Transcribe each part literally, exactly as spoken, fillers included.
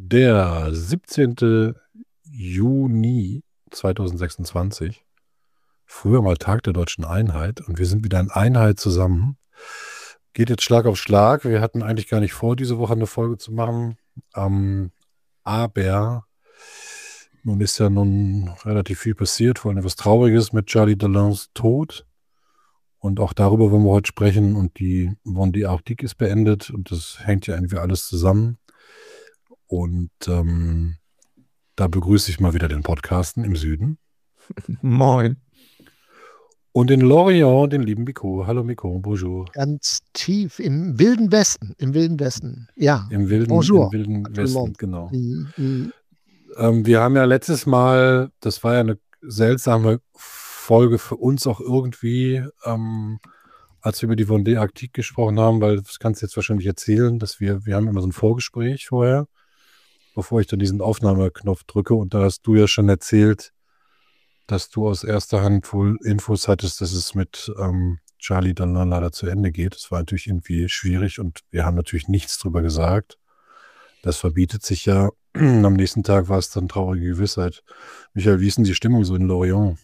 Der siebzehnte Juni zweitausendsechsundzwanzig, früher mal Tag der Deutschen Einheit, und wir sind wieder in Einheit zusammen. Geht jetzt Schlag auf Schlag. Wir hatten eigentlich gar nicht vor, diese Woche eine Folge zu machen, ähm, aber nun ist ja nun relativ viel passiert, vor allem etwas Trauriges mit Charlie Dalins Tod. Und auch darüber wollen wir heute sprechen. Und die Vendée Arctique ist beendet und das hängt ja irgendwie alles zusammen. Und ähm, da begrüße ich mal wieder den Podcasten im Süden. Moin. Und in Lorient den lieben Miko. Hallo Miko, bonjour. Ganz tief im wilden Westen, im wilden Westen, ja. Im wilden, Bonjour. im wilden Westen, genau. Mhm. Mhm. Ähm, wir haben ja letztes Mal, das war ja eine seltsame Folge für uns auch irgendwie, ähm, als wir über die Vendée Arctique gesprochen haben, weil das kannst du jetzt wahrscheinlich erzählen, dass wir, wir haben immer so ein Vorgespräch vorher, bevor ich dann diesen Aufnahmeknopf drücke, und da hast du ja schon erzählt, dass du aus erster Hand wohl Infos hattest, dass es mit ähm, Charlie dann leider zu Ende geht. Das war natürlich irgendwie schwierig und wir haben natürlich nichts drüber gesagt. Das verbietet sich ja. Am nächsten Tag war es dann traurige Gewissheit. Michael, wie ist denn die Stimmung so in Lorient?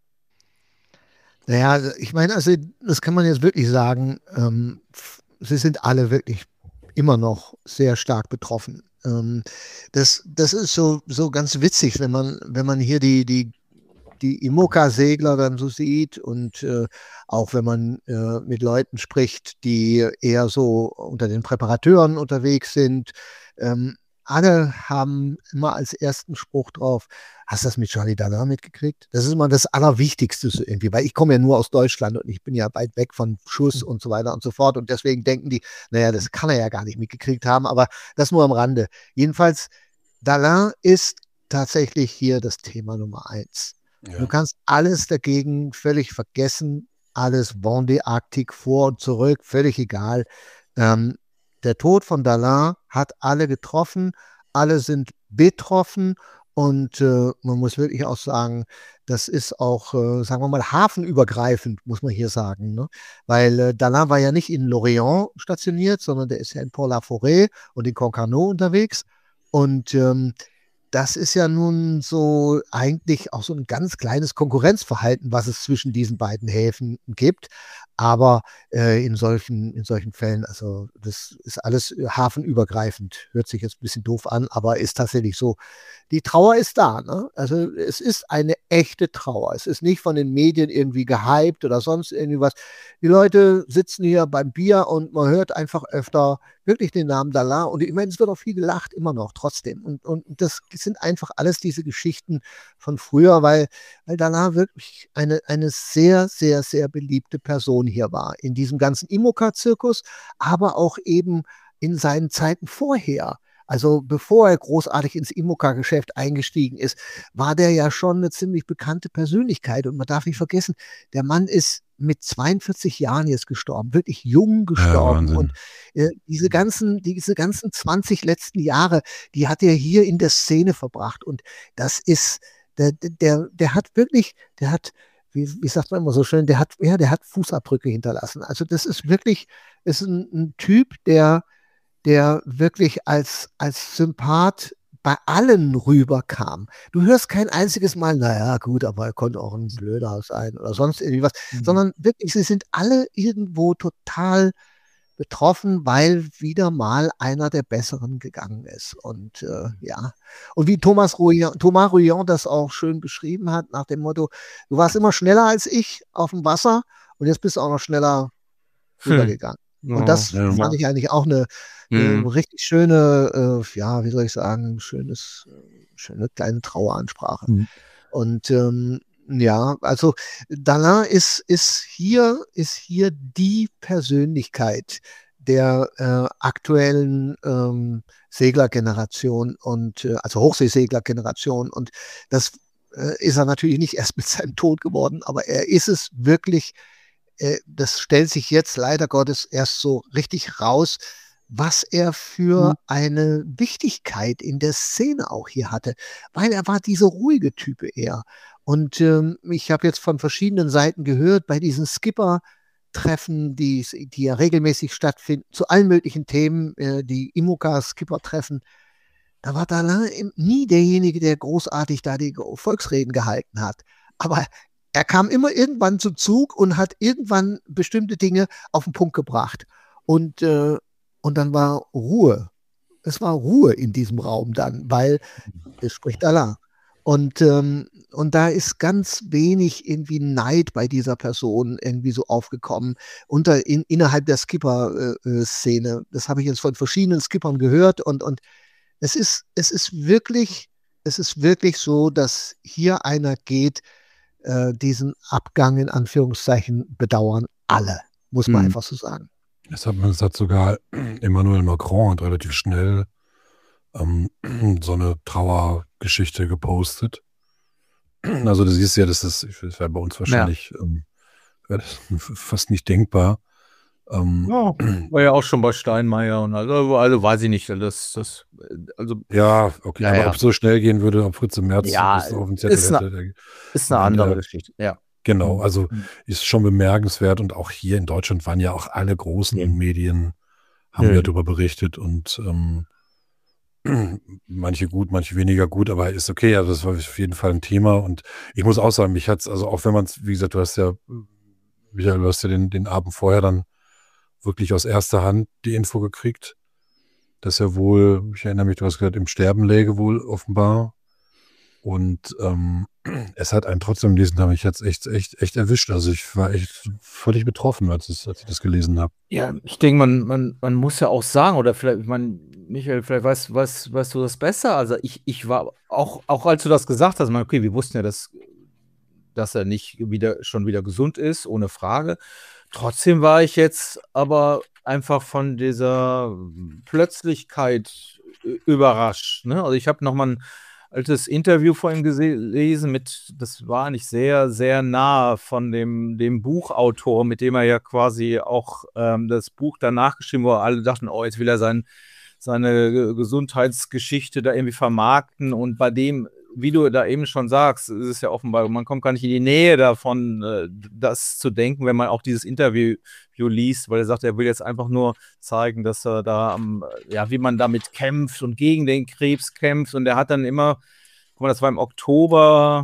Naja, ich meine, also das kann man jetzt wirklich sagen, ähm, sie sind alle wirklich immer noch sehr stark betroffen. Ähm, das, das ist so, so ganz witzig, wenn man, wenn man hier die, die, die IMOCA-Segler dann so sieht und äh, auch wenn man äh, mit Leuten spricht, die eher so unter den Präparateuren unterwegs sind. Ähm, alle haben immer als ersten Spruch drauf: Hast du das mit Charlie Dalin mitgekriegt? Das ist immer das Allerwichtigste so irgendwie, weil ich komme ja nur aus Deutschland und ich bin ja weit weg von Schuss und so weiter und so fort. Und deswegen denken die, naja, das kann er ja gar nicht mitgekriegt haben, aber das nur am Rande. Jedenfalls, Dalin ist tatsächlich hier das Thema Nummer eins. Ja. Du kannst alles dagegen völlig vergessen, alles Vendée Arctique vor und zurück, völlig egal. Ähm, der Tod von Dalin hat alle getroffen, alle sind betroffen. Und äh, man muss wirklich auch sagen, das ist auch, äh, sagen wir mal, hafenübergreifend, muss man hier sagen. Ne? Weil äh, Dalin war ja nicht in Lorient stationiert, sondern der ist ja in Port-la-Forêt und in Concarneau unterwegs. Und ähm, das ist ja nun so eigentlich auch so ein ganz kleines Konkurrenzverhalten, was es zwischen diesen beiden Häfen gibt. Aber äh, in solchen, in solchen Fällen, also das ist alles hafenübergreifend. Hört sich jetzt ein bisschen doof an, aber ist tatsächlich so. Die Trauer ist da. Ne? Also es ist eine echte Trauer. Es ist nicht von den Medien irgendwie gehypt oder sonst irgendwie was. Die Leute sitzen hier beim Bier und man hört einfach öfter wirklich den Namen Dalin. Und ich meine, es wird auch viel gelacht, immer noch, trotzdem. Und, und das sind einfach alles diese Geschichten von früher, weil, weil Dalin wirklich eine, eine sehr, sehr, sehr beliebte Person hier war. In diesem ganzen IMOCA-Zirkus, aber auch eben in seinen Zeiten vorher. Also bevor er großartig ins IMOCA-Geschäft eingestiegen ist, war der ja schon eine ziemlich bekannte Persönlichkeit. Und man darf nicht vergessen, der Mann ist mit zweiundvierzig Jahren jetzt gestorben, wirklich jung gestorben. Ja, und äh, diese ganzen, diese ganzen zwanzig letzten Jahre, die hat er hier in der Szene verbracht. Und das ist, der, der, der hat wirklich, der hat, wie, wie sagt man immer so schön, der hat, ja, der hat Fußabdrücke hinterlassen. Also das ist wirklich, ist ein, ein Typ, der der wirklich als, als Sympath bei allen rüberkam. Du hörst kein einziges Mal, naja, gut, aber er konnte auch ein Blöder sein oder sonst irgendwie was, mhm. sondern wirklich, sie sind alle irgendwo total betroffen, weil wieder mal einer der Besseren gegangen ist. Und äh, ja, und wie Thomas Rouillon, Thomas Rouillon das auch schön beschrieben hat, nach dem Motto: Du warst immer schneller als ich auf dem Wasser und jetzt bist du auch noch schneller rübergegangen. Hm. Und das ja, fand ich eigentlich auch eine, eine mhm. richtig schöne, äh, ja, wie soll ich sagen, schönes, schöne kleine Traueransprache. Mhm. Und ähm, ja, also Dalin ist, ist, hier, ist hier die Persönlichkeit der äh, aktuellen ähm, Seglergeneration und äh, also Hochseeseglergeneration. Und das äh, ist er natürlich nicht erst mit seinem Tod geworden, aber er ist es wirklich. Das stellt sich jetzt leider Gottes erst so richtig raus, was er für eine Wichtigkeit in der Szene auch hier hatte, weil er war diese ruhige Type eher. Und ähm, ich habe jetzt von verschiedenen Seiten gehört, bei diesen Skipper-Treffen, die, die ja regelmäßig stattfinden, zu allen möglichen Themen, äh, die IMOCA-Skipper-Treffen, da war Dalin nie derjenige, der großartig da die Volksreden gehalten hat. Aber er kam immer irgendwann zum Zug und hat irgendwann bestimmte Dinge auf den Punkt gebracht. Und, äh, und dann war Ruhe. Es war Ruhe in diesem Raum dann, weil es spricht Dalin. Und, ähm, und da ist ganz wenig irgendwie Neid bei dieser Person irgendwie so aufgekommen unter, in, innerhalb der Skipper-Szene. Das habe ich jetzt von verschiedenen Skippern gehört und, und es ist, es ist wirklich, es ist wirklich so, dass hier einer geht, äh, diesen Abgang in Anführungszeichen bedauern alle, muss man Mhm. einfach so sagen. Das hat, das hat sogar Emmanuel Macron hat relativ schnell ähm, so eine Trauergeschichte gepostet. Also du siehst ja, das ist, das wäre bei uns wahrscheinlich ähm, wäre das fast nicht denkbar. Ähm, Ja, war ja auch schon bei Steinmeier und also, also weiß ich nicht, das, das, also ja, okay, Ja, aber ja. ob es so schnell gehen würde, ob Fritz im März Ja, das auf dem Zettel ist eine- hätte. der- ist eine Nein, andere der- Geschichte, ja. Genau, Mhm. also Mhm. ist schon bemerkenswert und auch hier in Deutschland waren ja auch alle großen Ja. Medien, haben Ja. ja darüber berichtet und ähm, manche gut, manche weniger gut, aber ist okay, also das war auf jeden Fall ein Thema und ich muss auch sagen, mich hat's, also auch wenn man es, wie gesagt, du hast ja, Michael, du hast ja den, den Abend vorher dann wirklich aus erster Hand die Info gekriegt, dass er wohl, ich erinnere mich, du hast gesagt, im Sterben läge wohl offenbar und ähm, es hat einen trotzdem diesen Tag, mich hat's echt, echt, echt erwischt, also ich war echt völlig betroffen, als, es, als ich das gelesen habe. Ja, ich denke, man, man, man muss ja auch sagen, oder vielleicht, ich meine, Michael, vielleicht weißt, weißt, weißt du das besser. Also ich, ich war auch, auch als du das gesagt hast, man, okay, wir wussten ja, dass, dass er nicht wieder schon wieder gesund ist, ohne Frage. Trotzdem war ich jetzt aber einfach von dieser Plötzlichkeit ü- überrascht. Ne? Also ich habe nochmal ein altes Interview vor ihm gese- gelesen mit, das war nicht sehr, sehr nah von dem, dem Buchautor, mit dem er ja quasi auch ähm, das Buch danach geschrieben, wo alle dachten, oh, jetzt will er sein, seine Ge- Gesundheitsgeschichte da irgendwie vermarkten und bei dem, wie du da eben schon sagst, ist es ja offenbar, man kommt gar nicht in die Nähe davon, äh, das zu denken, wenn man auch dieses Interview liest, weil er sagt, er will jetzt einfach nur zeigen, dass er da, am, ja, wie man damit kämpft und gegen den Krebs kämpft und er hat dann immer, guck mal, das war im Oktober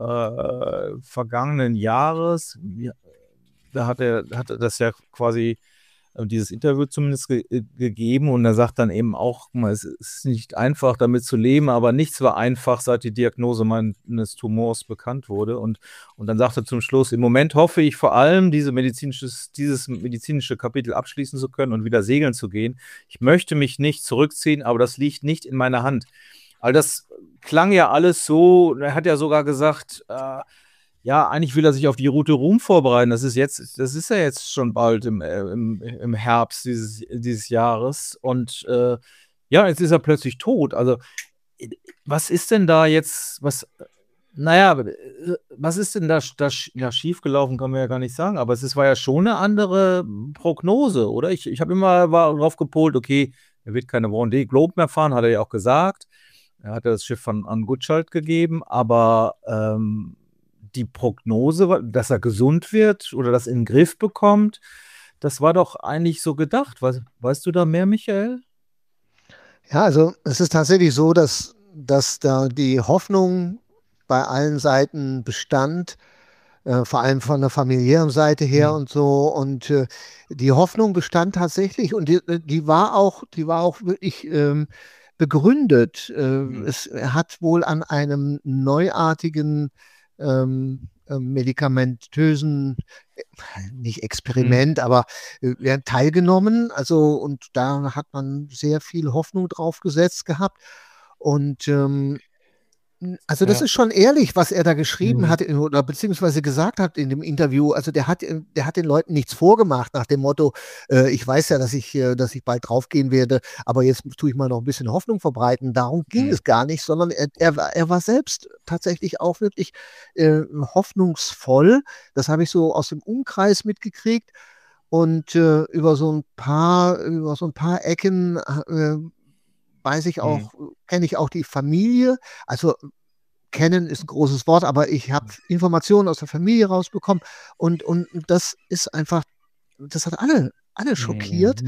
äh, vergangenen Jahres, ja, da hat er, hat er das ja quasi äh, dieses Interview zumindest ge äh, gegeben und er sagt dann eben auch, guck mal, es ist nicht einfach damit zu leben, aber nichts war einfach, seit die Diagnose meines Tumors bekannt wurde und, und dann sagt er zum Schluss, im Moment hoffe ich vor allem, diese medizinisches, dieses medizinische Kapitel abschließen zu können und wieder segeln zu gehen. Ich möchte mich nicht zurückziehen, aber das liegt nicht in meiner Hand. All das klang ja alles so, er hat ja sogar gesagt, äh, ja, eigentlich will er sich auf die Route Ruhm vorbereiten. Das ist jetzt, das ist ja jetzt schon bald im, äh, im, im Herbst dieses, dieses Jahres. Und äh, ja, jetzt ist er plötzlich tot. Also, äh, was ist denn da jetzt, was, naja, äh, was ist denn da, da ja, schiefgelaufen, kann man ja gar nicht sagen, aber es ist, war ja schon eine andere Prognose, oder? Ich, ich habe immer war drauf gepolt, okay, er wird keine Vendée Globe mehr fahren, hat er ja auch gesagt. Er hat ja das Schiff von, an Gutschalt gegeben, aber ähm, die Prognose, dass er gesund wird oder das in den Griff bekommt, das war doch eigentlich so gedacht. Weißt, weißt du da mehr, Michael? Ja, also es ist tatsächlich so, dass, dass da die Hoffnung bei allen Seiten bestand, äh, vor allem von der familiären Seite her Mhm. und so. Und äh, die Hoffnung bestand tatsächlich und die, die war auch, die war auch wirklich ähm, begründet. Äh, Mhm. es, er hat wohl an einem neuartigen ähm, äh, medikamentösen, äh, nicht Experiment, aber äh, ja, teilgenommen. Also, und da hat man sehr viel Hoffnung drauf gesetzt gehabt. Und ähm, also das Ja. ist schon ehrlich, was er da geschrieben Mhm. hat in- oder beziehungsweise gesagt hat in dem Interview. Also der hat, äh, der hat den Leuten nichts vorgemacht nach dem Motto, äh, ich weiß ja, dass ich, äh, dass ich bald draufgehen werde, aber jetzt tue ich mal noch ein bisschen Hoffnung verbreiten. Darum ging Mhm. es gar nicht, sondern er, er, war- er war selbst tatsächlich auch wirklich äh, hoffnungsvoll. Das habe ich so aus dem Umkreis mitgekriegt. Und äh, über so ein paar, über so ein paar Ecken äh, weiß ich Mhm. auch, kenne ich auch die Familie. Also kennen ist ein großes Wort, aber ich habe Informationen aus der Familie rausbekommen und, und das ist einfach, das hat alle, alle schockiert. Nee.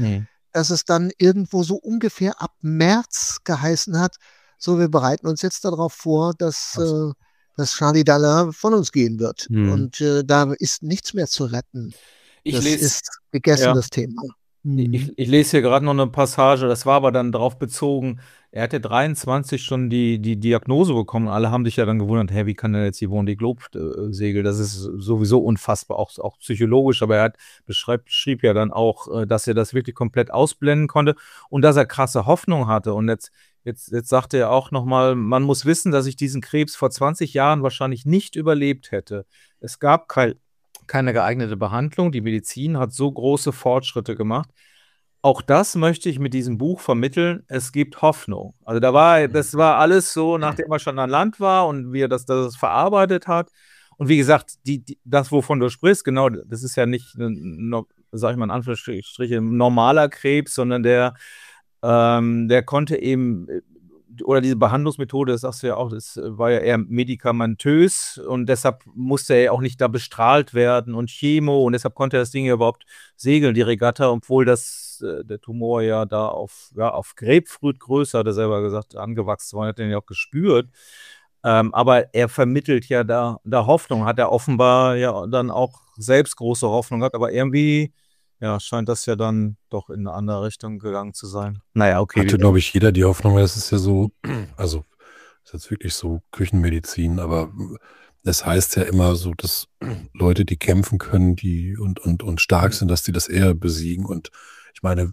dass es dann irgendwo so ungefähr ab März geheißen hat, so, wir bereiten uns jetzt darauf vor, dass, äh, dass Charlie Dallaire von uns gehen wird. Hm. Und äh, da ist nichts mehr zu retten. Ich Das lese, ist gegessen, ja, das Thema. ich, Mhm. ich lese hier gerade noch eine Passage, das war aber dann darauf bezogen, er hatte dreiundzwanzig schon die, die Diagnose bekommen. Alle haben sich ja dann gewundert, hä, wie kann der jetzt die Vendée Globe äh, segeln? Das ist sowieso unfassbar, auch, auch psychologisch. Aber er hat beschreib, schrieb ja dann auch, äh, dass er das wirklich komplett ausblenden konnte und dass er krasse Hoffnung hatte. Und jetzt, jetzt, jetzt sagte er auch nochmal, man muss wissen, dass ich diesen Krebs vor zwanzig Jahren wahrscheinlich nicht überlebt hätte. Es gab kein, keine geeignete Behandlung. Die Medizin hat so große Fortschritte gemacht. Auch das möchte ich mit diesem Buch vermitteln. Es gibt Hoffnung. Also da war, das war alles so, nachdem er schon an Land war und wie er das, das verarbeitet hat. Und wie gesagt, die, die, das, wovon du sprichst, genau, das ist ja nicht, ein, sag ich mal in Anführungsstrichen, ein normaler Krebs, sondern der, ähm, der konnte eben, oder diese Behandlungsmethode, das sagst du ja auch, das war ja eher medikamentös und deshalb musste er ja auch nicht da bestrahlt werden und Chemo und deshalb konnte er das Ding ja überhaupt segeln, die Regatta, obwohl das, äh, der Tumor ja da auf, ja, auf Grapefruitgröße, hat er selber gesagt, angewachsen war, hat er ja auch gespürt. Ähm, aber er vermittelt ja da, da Hoffnung, hat er offenbar ja dann auch selbst große Hoffnung gehabt, aber irgendwie ja, scheint das ja dann doch in eine andere Richtung gegangen zu sein. Naja, okay. Hatte, glaube ich, jeder die Hoffnung, weil es ist ja so, also ist jetzt wirklich so Küchenmedizin, aber es heißt ja immer so, dass Leute, die kämpfen können, die und, und, und stark sind, dass die das eher besiegen. Und ich meine,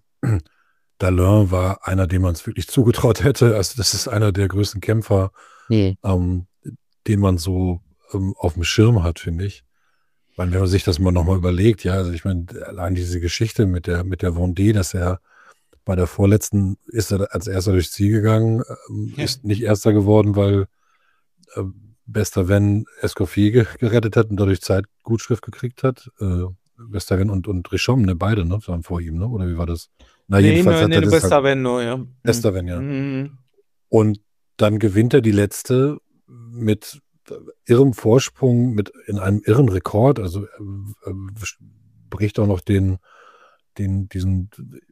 Dallaire war einer, dem man es wirklich zugetraut hätte. Also das ist einer der größten Kämpfer, Nee. ähm, den man so ähm, auf dem Schirm hat, finde ich. Weil wenn man sich das mal nochmal überlegt, ja, also ich meine, allein diese Geschichte mit der, mit der Vendée, dass er bei der vorletzten ist er als erster durchs Ziel gegangen, ähm, Ja. ist nicht erster geworden, weil äh, bester Wenn Escoffier ge gerettet hat und dadurch Zeitgutschrift gekriegt hat. Äh, bester Wenn und, und Richomme, ne, beide, ne, waren vor ihm, ne, oder wie war das? Na, Nee, jedenfalls nee, hat nee, er du das bist halt, da, wenn nur, ja. bester Wenn, ja. Mhm. Und dann gewinnt er die letzte mit irrem Vorsprung, mit in einem irren Rekord, also äh, bricht auch noch den, den, diesen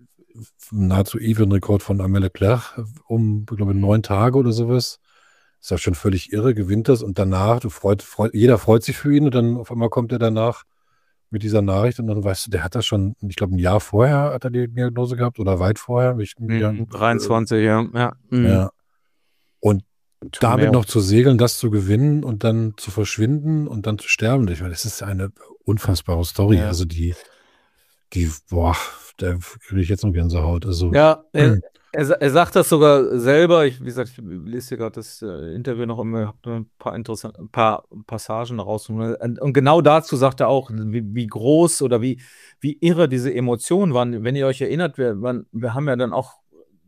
nahezu ewigen Rekord von Armel Leclerc um, ich glaube, neun Tage oder sowas. Ist ja schon völlig irre, gewinnt das und danach, du freut, freut, jeder freut sich für ihn und dann auf einmal kommt er danach mit dieser Nachricht und dann weißt du, der hat das schon, ich glaube, ein Jahr vorher hat er die Diagnose gehabt oder weit vorher. Ich, Mhm, ja, dreiundzwanzig, äh, ja. Ja. Mhm. ja. Und damit noch zu segeln, das zu gewinnen und dann zu verschwinden und dann zu sterben. Ich meine, das ist eine unfassbare Story. Ja. Also die, die, boah, da kriege ich jetzt noch Gänsehaut. Also, Ja, er, er, er sagt das sogar selber. Ich, wie gesagt, ich lese hier gerade das äh, Interview noch immer, habe ein paar interessante, ein paar Passagen daraus. Und, und genau dazu sagt er auch, wie, wie groß oder wie, wie irre diese Emotionen waren. Wenn ihr euch erinnert, wir, man, wir haben ja dann auch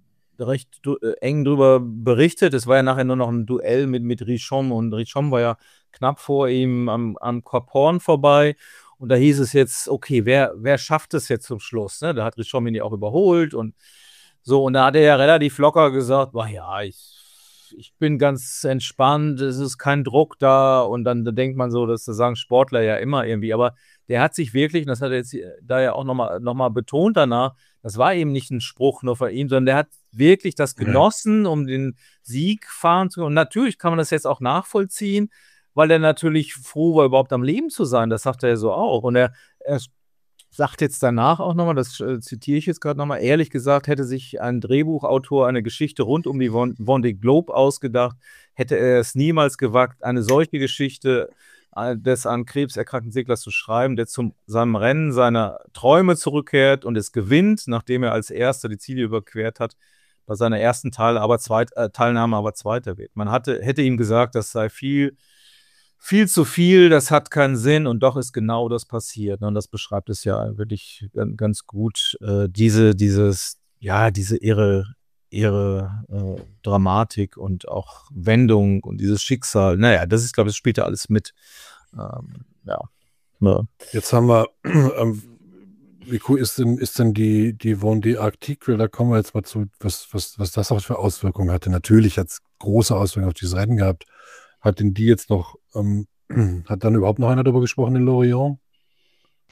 recht äh, eng drüber berichtet. Es war ja nachher nur noch ein Duell mit, mit Richomme und Richomme war ja knapp vor ihm am, am Cap Horn vorbei. Und da hieß es jetzt, okay, wer, wer schafft es jetzt zum Schluss? Ne? Da hat Richomme ihn ja auch überholt und so. Und da hat er ja relativ locker gesagt, boah, ja, ich, ich bin ganz entspannt, es ist kein Druck da. Und dann da denkt man so, das sagen Sportler ja immer irgendwie. Aber der hat sich wirklich, und das hat er jetzt da ja auch nochmal noch mal betont danach, das war eben nicht ein Spruch nur von ihm, sondern der hat wirklich das genossen, um den Sieg fahren zu können. Und natürlich kann man das jetzt auch nachvollziehen, weil er natürlich froh war, überhaupt am Leben zu sein. Das sagt er ja so auch. Und er, er sagt jetzt danach auch nochmal, das äh, zitiere ich jetzt gerade nochmal, ehrlich gesagt, hätte sich ein Drehbuchautor eine Geschichte rund um die Vendée Globe ausgedacht, hätte er es niemals gewagt, eine solche Geschichte des an Krebs erkrankten Seglers zu schreiben, der zu seinem Rennen seiner Träume zurückkehrt und es gewinnt, nachdem er als Erster die Ziele überquert hat, bei seiner ersten Teil aber zweit, äh, Teilnahme aber Zweiter wird. Man hatte, hätte ihm gesagt, das sei viel, viel zu viel, das hat keinen Sinn und doch ist genau das passiert. Und das beschreibt es ja wirklich ganz gut, äh, diese, dieses, ja, diese irre, ihre äh, Dramatik und auch Wendung und dieses Schicksal. Naja, das ist, glaube ich, das spielt ja alles mit. Ähm, ja. ja. Jetzt haben wir, ähm, wie cool ist denn, ist denn die, die Vendée Arctique? Da kommen wir jetzt mal zu, was, was, was das auch für Auswirkungen hatte. Natürlich hat es große Auswirkungen auf dieses Rennen gehabt. Hat denn die jetzt noch, ähm, hat dann überhaupt noch einer darüber gesprochen in Lorient?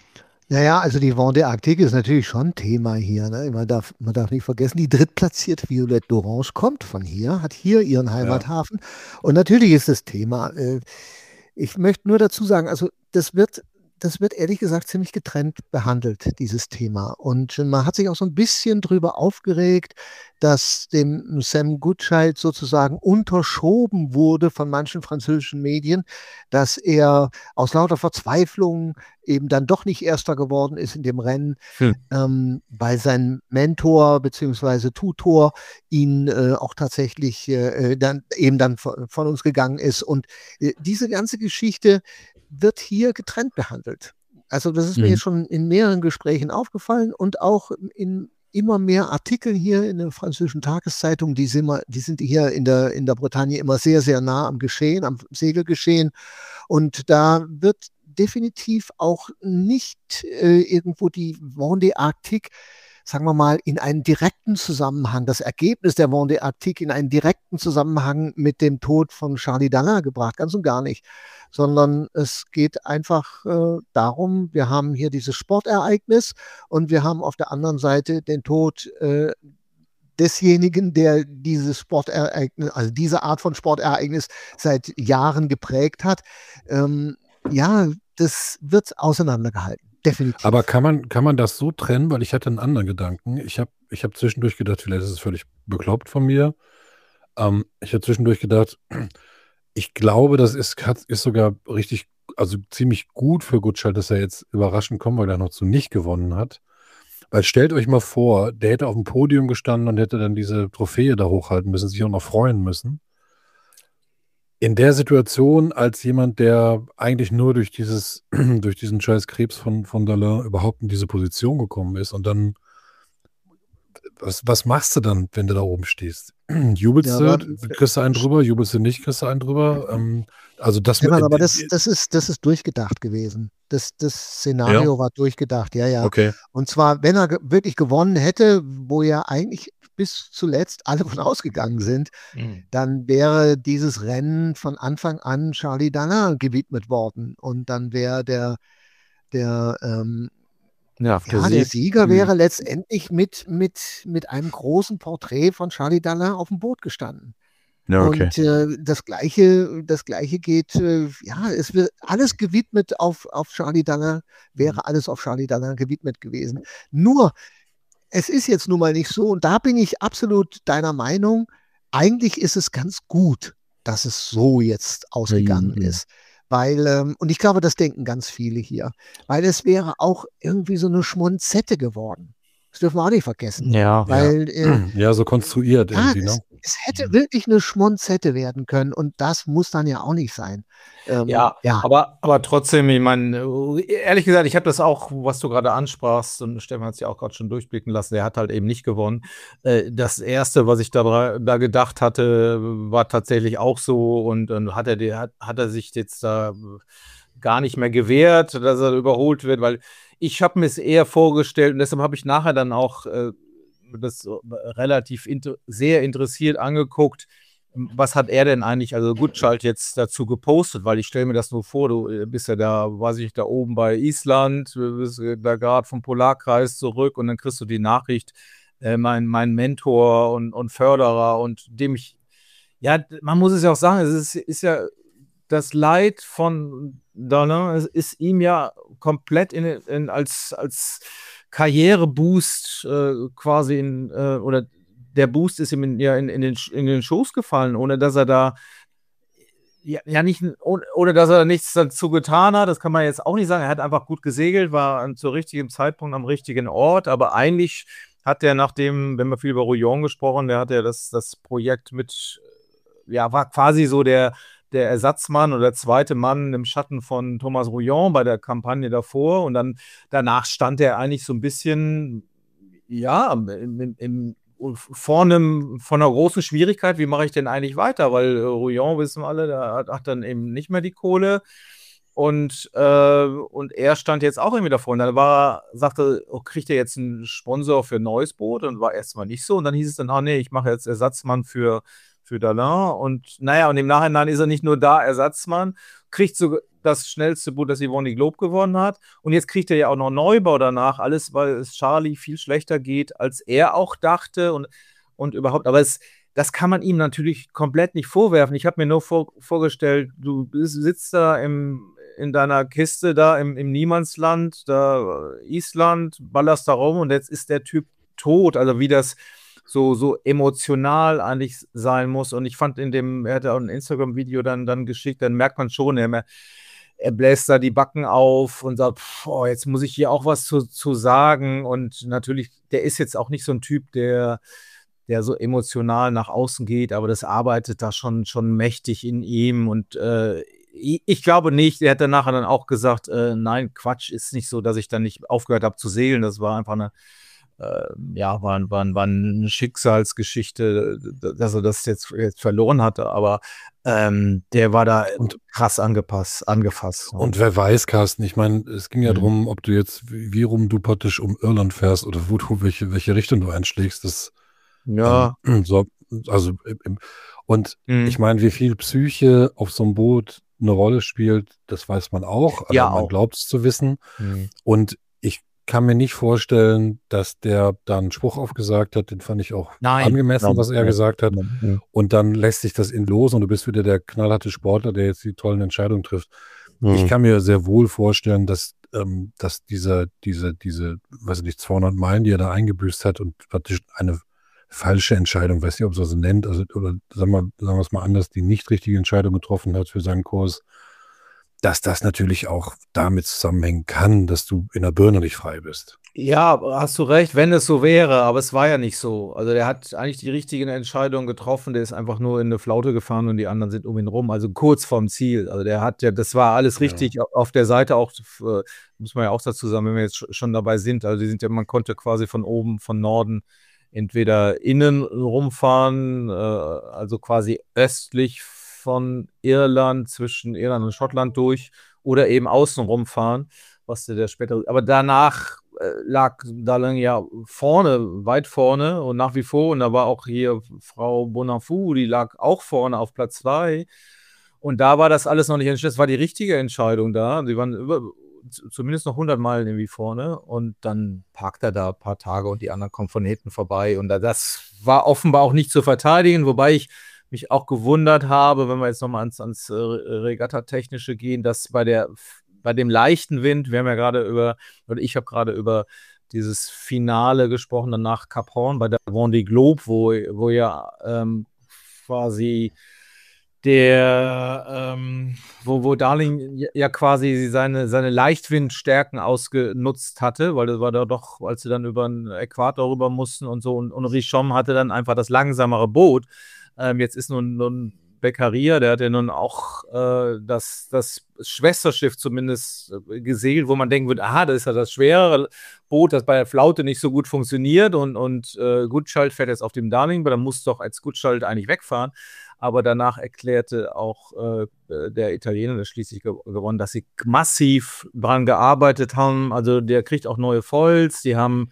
Naja, also die Vendée Arctique ist natürlich schon Thema hier. Ne? Man darf, man darf nicht vergessen, die drittplatzierte Violette d'Orange kommt von hier, hat hier ihren Ja. Heimathafen. Und natürlich ist das Thema. Äh, ich möchte nur dazu sagen, also das wird, das wird ehrlich gesagt ziemlich getrennt behandelt, dieses Thema. Und man hat sich auch so ein bisschen drüber aufgeregt, dass dem Sam Goodchild sozusagen unterschoben wurde von manchen französischen Medien, dass er aus lauter Verzweiflung eben dann doch nicht Erster geworden ist in dem Rennen, Hm. ähm, weil sein Mentor bzw. Tutor ihn äh, auch tatsächlich äh, dann eben dann von, von uns gegangen ist. Und äh, diese ganze Geschichte wird hier getrennt behandelt. Also das ist mir Mhm. jetzt schon in mehreren Gesprächen aufgefallen und auch in immer mehr Artikeln hier in den französischen Tageszeitungen, die sind, immer, die sind hier in der, in der Bretagne immer sehr, sehr nah am Geschehen, am Segelgeschehen. Und da wird definitiv auch nicht äh, irgendwo die Vendée Arctique, sagen wir mal, in einen direkten Zusammenhang, das Ergebnis der Vendée Arctique in einen direkten Zusammenhang mit dem Tod von Charlie Dalin gebracht, ganz und gar nicht. Sondern es geht einfach äh, darum, wir haben hier dieses Sportereignis und wir haben auf der anderen Seite den Tod äh, desjenigen, der dieses Sportereignis, also diese Art von Sportereignis seit Jahren geprägt hat. Ähm, ja, das wird auseinandergehalten. Definitiv. Aber kann man, kann man das so trennen? Weil ich hatte einen anderen Gedanken. Ich habe ich hab zwischendurch gedacht, vielleicht ist es völlig bekloppt von mir. Ähm, ich habe zwischendurch gedacht, ich glaube, das ist, hat, ist sogar richtig, also ziemlich gut für Goodchild, dass er jetzt überraschend kommen, weil er noch zu nicht gewonnen hat. Weil stellt euch mal vor, der hätte auf dem Podium gestanden und hätte dann diese Trophäe da hochhalten müssen, sich auch noch freuen müssen. In der Situation, als jemand, der eigentlich nur durch dieses, durch diesen scheiß Krebs von, von Dalin überhaupt in diese Position gekommen ist und dann, was, was machst du dann, wenn du da oben stehst? Jubelst Ja, du, aber kriegst du einen drüber, jubelst du nicht, kriegst du einen drüber? Ähm, also das, Stefan, aber äh, das, das, ist, das ist durchgedacht gewesen. Das, das ja, Szenario war durchgedacht, ja, ja. okay. Und zwar, wenn er ge- wirklich gewonnen hätte, wo ja eigentlich bis zuletzt alle von ausgegangen sind, Mhm. dann wäre dieses Rennen von Anfang an Charlie Dalin gewidmet worden. Und dann wäre der, der, ähm, Ja, der ja, der Sieg. Sieger Mhm. wäre letztendlich mit, mit, mit einem großen Porträt von Charlie Dalin auf dem Boot gestanden. Ja, okay. Und äh, das Gleiche, das Gleiche geht, äh, ja, es wird alles gewidmet auf, auf Charlie Dalin, wäre alles auf Charlie Dalin gewidmet gewesen. Nur, es ist jetzt nun mal nicht so, und da bin ich absolut deiner Meinung, eigentlich ist es ganz gut, dass es so jetzt ausgegangen Mhm. ist. Weil, ähm, und ich glaube, das denken ganz viele hier, weil es wäre auch irgendwie so eine Schmonzette geworden. Das dürfen wir auch nicht vergessen. Ja. Ja. Weil äh, Ja, so konstruiert ja, irgendwie, es, ne? es hätte wirklich eine Schmonzette werden können und das muss dann ja auch nicht sein. Ähm, Ja, ja, aber, aber trotzdem, ich meine, äh, ehrlich gesagt, ich habe das auch, was du gerade ansprachst, und Stefan hat es ja auch gerade schon durchblicken lassen, der hat halt eben nicht gewonnen. Äh, Das Erste, was ich da, da gedacht hatte, war tatsächlich auch so und dann hat er, die- hat, hat er sich jetzt da gar nicht mehr gewehrt, dass er überholt wird, weil ich habe mir es eher vorgestellt und deshalb habe ich nachher dann auch äh, das so relativ inter sehr interessiert angeguckt. Was hat er denn eigentlich, also Goodchild jetzt dazu gepostet? Weil ich stelle mir das nur vor, du äh, bist ja da, weiß ich, da oben bei Island, du bist äh, da gerade vom Polarkreis zurück und dann kriegst du die Nachricht, äh, mein, mein Mentor und, und Förderer und dem ich, ja, man muss es ja auch sagen, es ist, ist ja das Leid von Dalin, es ist ihm ja komplett in, in, als, als Karriereboost äh, quasi in, äh, oder der Boost ist ihm in, ja in, in, den, in den Schoß gefallen, ohne dass er da ja, ja nicht, ohne, ohne dass er nichts dazu getan hat. Das kann man jetzt auch nicht sagen. Er hat einfach gut gesegelt, war an, zu richtigem Zeitpunkt am richtigen Ort, aber eigentlich hat er nachdem, wenn wir viel über Rouillon gesprochen, der hat ja das, das Projekt mit, ja, war quasi so der, der Ersatzmann oder der zweite Mann im Schatten von Thomas Rouillon bei der Kampagne davor und dann danach stand er eigentlich so ein bisschen, ja, im, im, vor, einem, vor einer großen Schwierigkeit, wie mache ich denn eigentlich weiter? Weil äh, Rouillon, wissen wir alle, der hat, hat dann eben nicht mehr die Kohle und, äh, und er stand jetzt auch irgendwie davor und dann war, sagte, oh, kriegt er jetzt einen Sponsor für ein neues Boot und war erstmal nicht so und dann hieß es dann, ah nee, ich mache jetzt Ersatzmann für für Dalin und naja, und im Nachhinein ist er nicht nur da Ersatzmann, kriegt sogar, das schnellste Boot, das Yvonne Globe gewonnen hat. Und jetzt kriegt er ja auch noch Neubau danach, alles, weil es Charlie viel schlechter geht, als er auch dachte und, und überhaupt. Aber es, das kann man ihm natürlich komplett nicht vorwerfen. Ich habe mir nur vor, vorgestellt, du sitzt da im, in deiner Kiste da im, im Niemandsland, da Island, ballerst da rum und jetzt ist der Typ tot. Also wie das so, so emotional eigentlich sein muss. Und ich fand in dem, er hat ja auch ein Instagram-Video dann, dann geschickt, dann merkt man schon, er, er bläst da die Backen auf und sagt, boah, jetzt muss ich hier auch was zu, zu sagen. Und natürlich, der ist jetzt auch nicht so ein Typ, der, der so emotional nach außen geht, aber das arbeitet da schon, schon mächtig in ihm. Und äh, ich, ich glaube nicht, er hat danach dann auch gesagt, äh, nein, Quatsch, ist nicht so, dass ich dann nicht aufgehört habe zu segeln. Das war einfach eine Äh, ja, war, war, war eine Schicksalsgeschichte, dass er das jetzt, jetzt verloren hatte, aber ähm, der war da und, krass angepasst, angefasst. Und wer weiß, Carsten, ich meine, es ging ja mhm. darum, ob du jetzt, wie, wie rum du praktisch um Irland fährst oder wo du, welche, welche Richtung du einschlägst, das ja. Ähm, so, also im, und mhm. ich meine, wie viel Psyche auf so einem Boot eine Rolle spielt, das weiß man auch, ja, man auch. glaubt es zu wissen. Mhm. Und ich kann mir nicht vorstellen, dass der da einen Spruch aufgesagt hat, den fand ich auch Nein, angemessen, genau. was er ja. gesagt hat. Mhm. Und dann lässt sich das in los und du bist wieder der knallharte Sportler, der jetzt die tollen Entscheidungen trifft. Mhm. Ich kann mir sehr wohl vorstellen, dass, ähm, dass diese, diese, diese, weiß ich nicht, zweihundert Meilen, die er da eingebüßt hat und praktisch eine falsche Entscheidung, weiß nicht, ob es so nennt, also, oder sagen wir, sagen wir es mal anders, die nicht richtige Entscheidung getroffen hat für seinen Kurs, dass das natürlich auch damit zusammenhängen kann, dass du in der Birne nicht frei bist. Ja, hast du recht, wenn es so wäre, aber es war ja nicht so. Also der hat eigentlich die richtigen Entscheidungen getroffen, der ist einfach nur in eine Flaute gefahren und die anderen sind um ihn rum, also kurz vorm Ziel. Also der hat ja, das war alles richtig, ja. Auf der Seite auch, muss man ja auch dazu sagen, wenn wir jetzt schon dabei sind, also die sind ja, man konnte quasi von oben, von Norden entweder innen rumfahren, also quasi östlich von Irland, zwischen Irland und Schottland durch oder eben außen rumfahren, was der später, aber danach äh, lag Darling ja vorne, weit vorne und nach wie vor, und da war auch hier Frau Bonafou, die lag auch vorne auf Platz zwei und da war das alles noch nicht entschieden, das war die richtige Entscheidung da, die waren über, zumindest noch hundert Meilen irgendwie vorne und dann parkt er da ein paar Tage und die anderen kommen von hinten vorbei und das war offenbar auch nicht zu verteidigen, wobei ich mich auch gewundert habe, wenn wir jetzt nochmal ans, ans Regatta-Technische gehen, dass bei der bei dem leichten Wind, wir haben ja gerade über, oder ich habe gerade über dieses Finale gesprochen, danach Cap Horn bei der Vendée Globe, wo, wo ja ähm, quasi der, ähm, wo, wo Darling ja quasi seine, seine Leichtwindstärken ausgenutzt hatte, weil das war da doch, als sie dann über den Äquator rüber mussten und so, und, und Richomme hatte dann einfach das langsamere Boot. Ähm, jetzt ist nun, nun Beccaria, der hat ja nun auch äh, das, das Schwesterschiff zumindest äh, gesegelt, wo man denken würde, aha, das ist ja das schwerere Boot, das bei der Flaute nicht so gut funktioniert und, und äh, Gutschalt fährt jetzt auf dem Darling, aber dann muss doch als Gutschalt eigentlich wegfahren. Aber danach erklärte auch äh, der Italiener, der schließlich ge- gewonnen, dass sie massiv dran gearbeitet haben. Also der kriegt auch neue Foils, die haben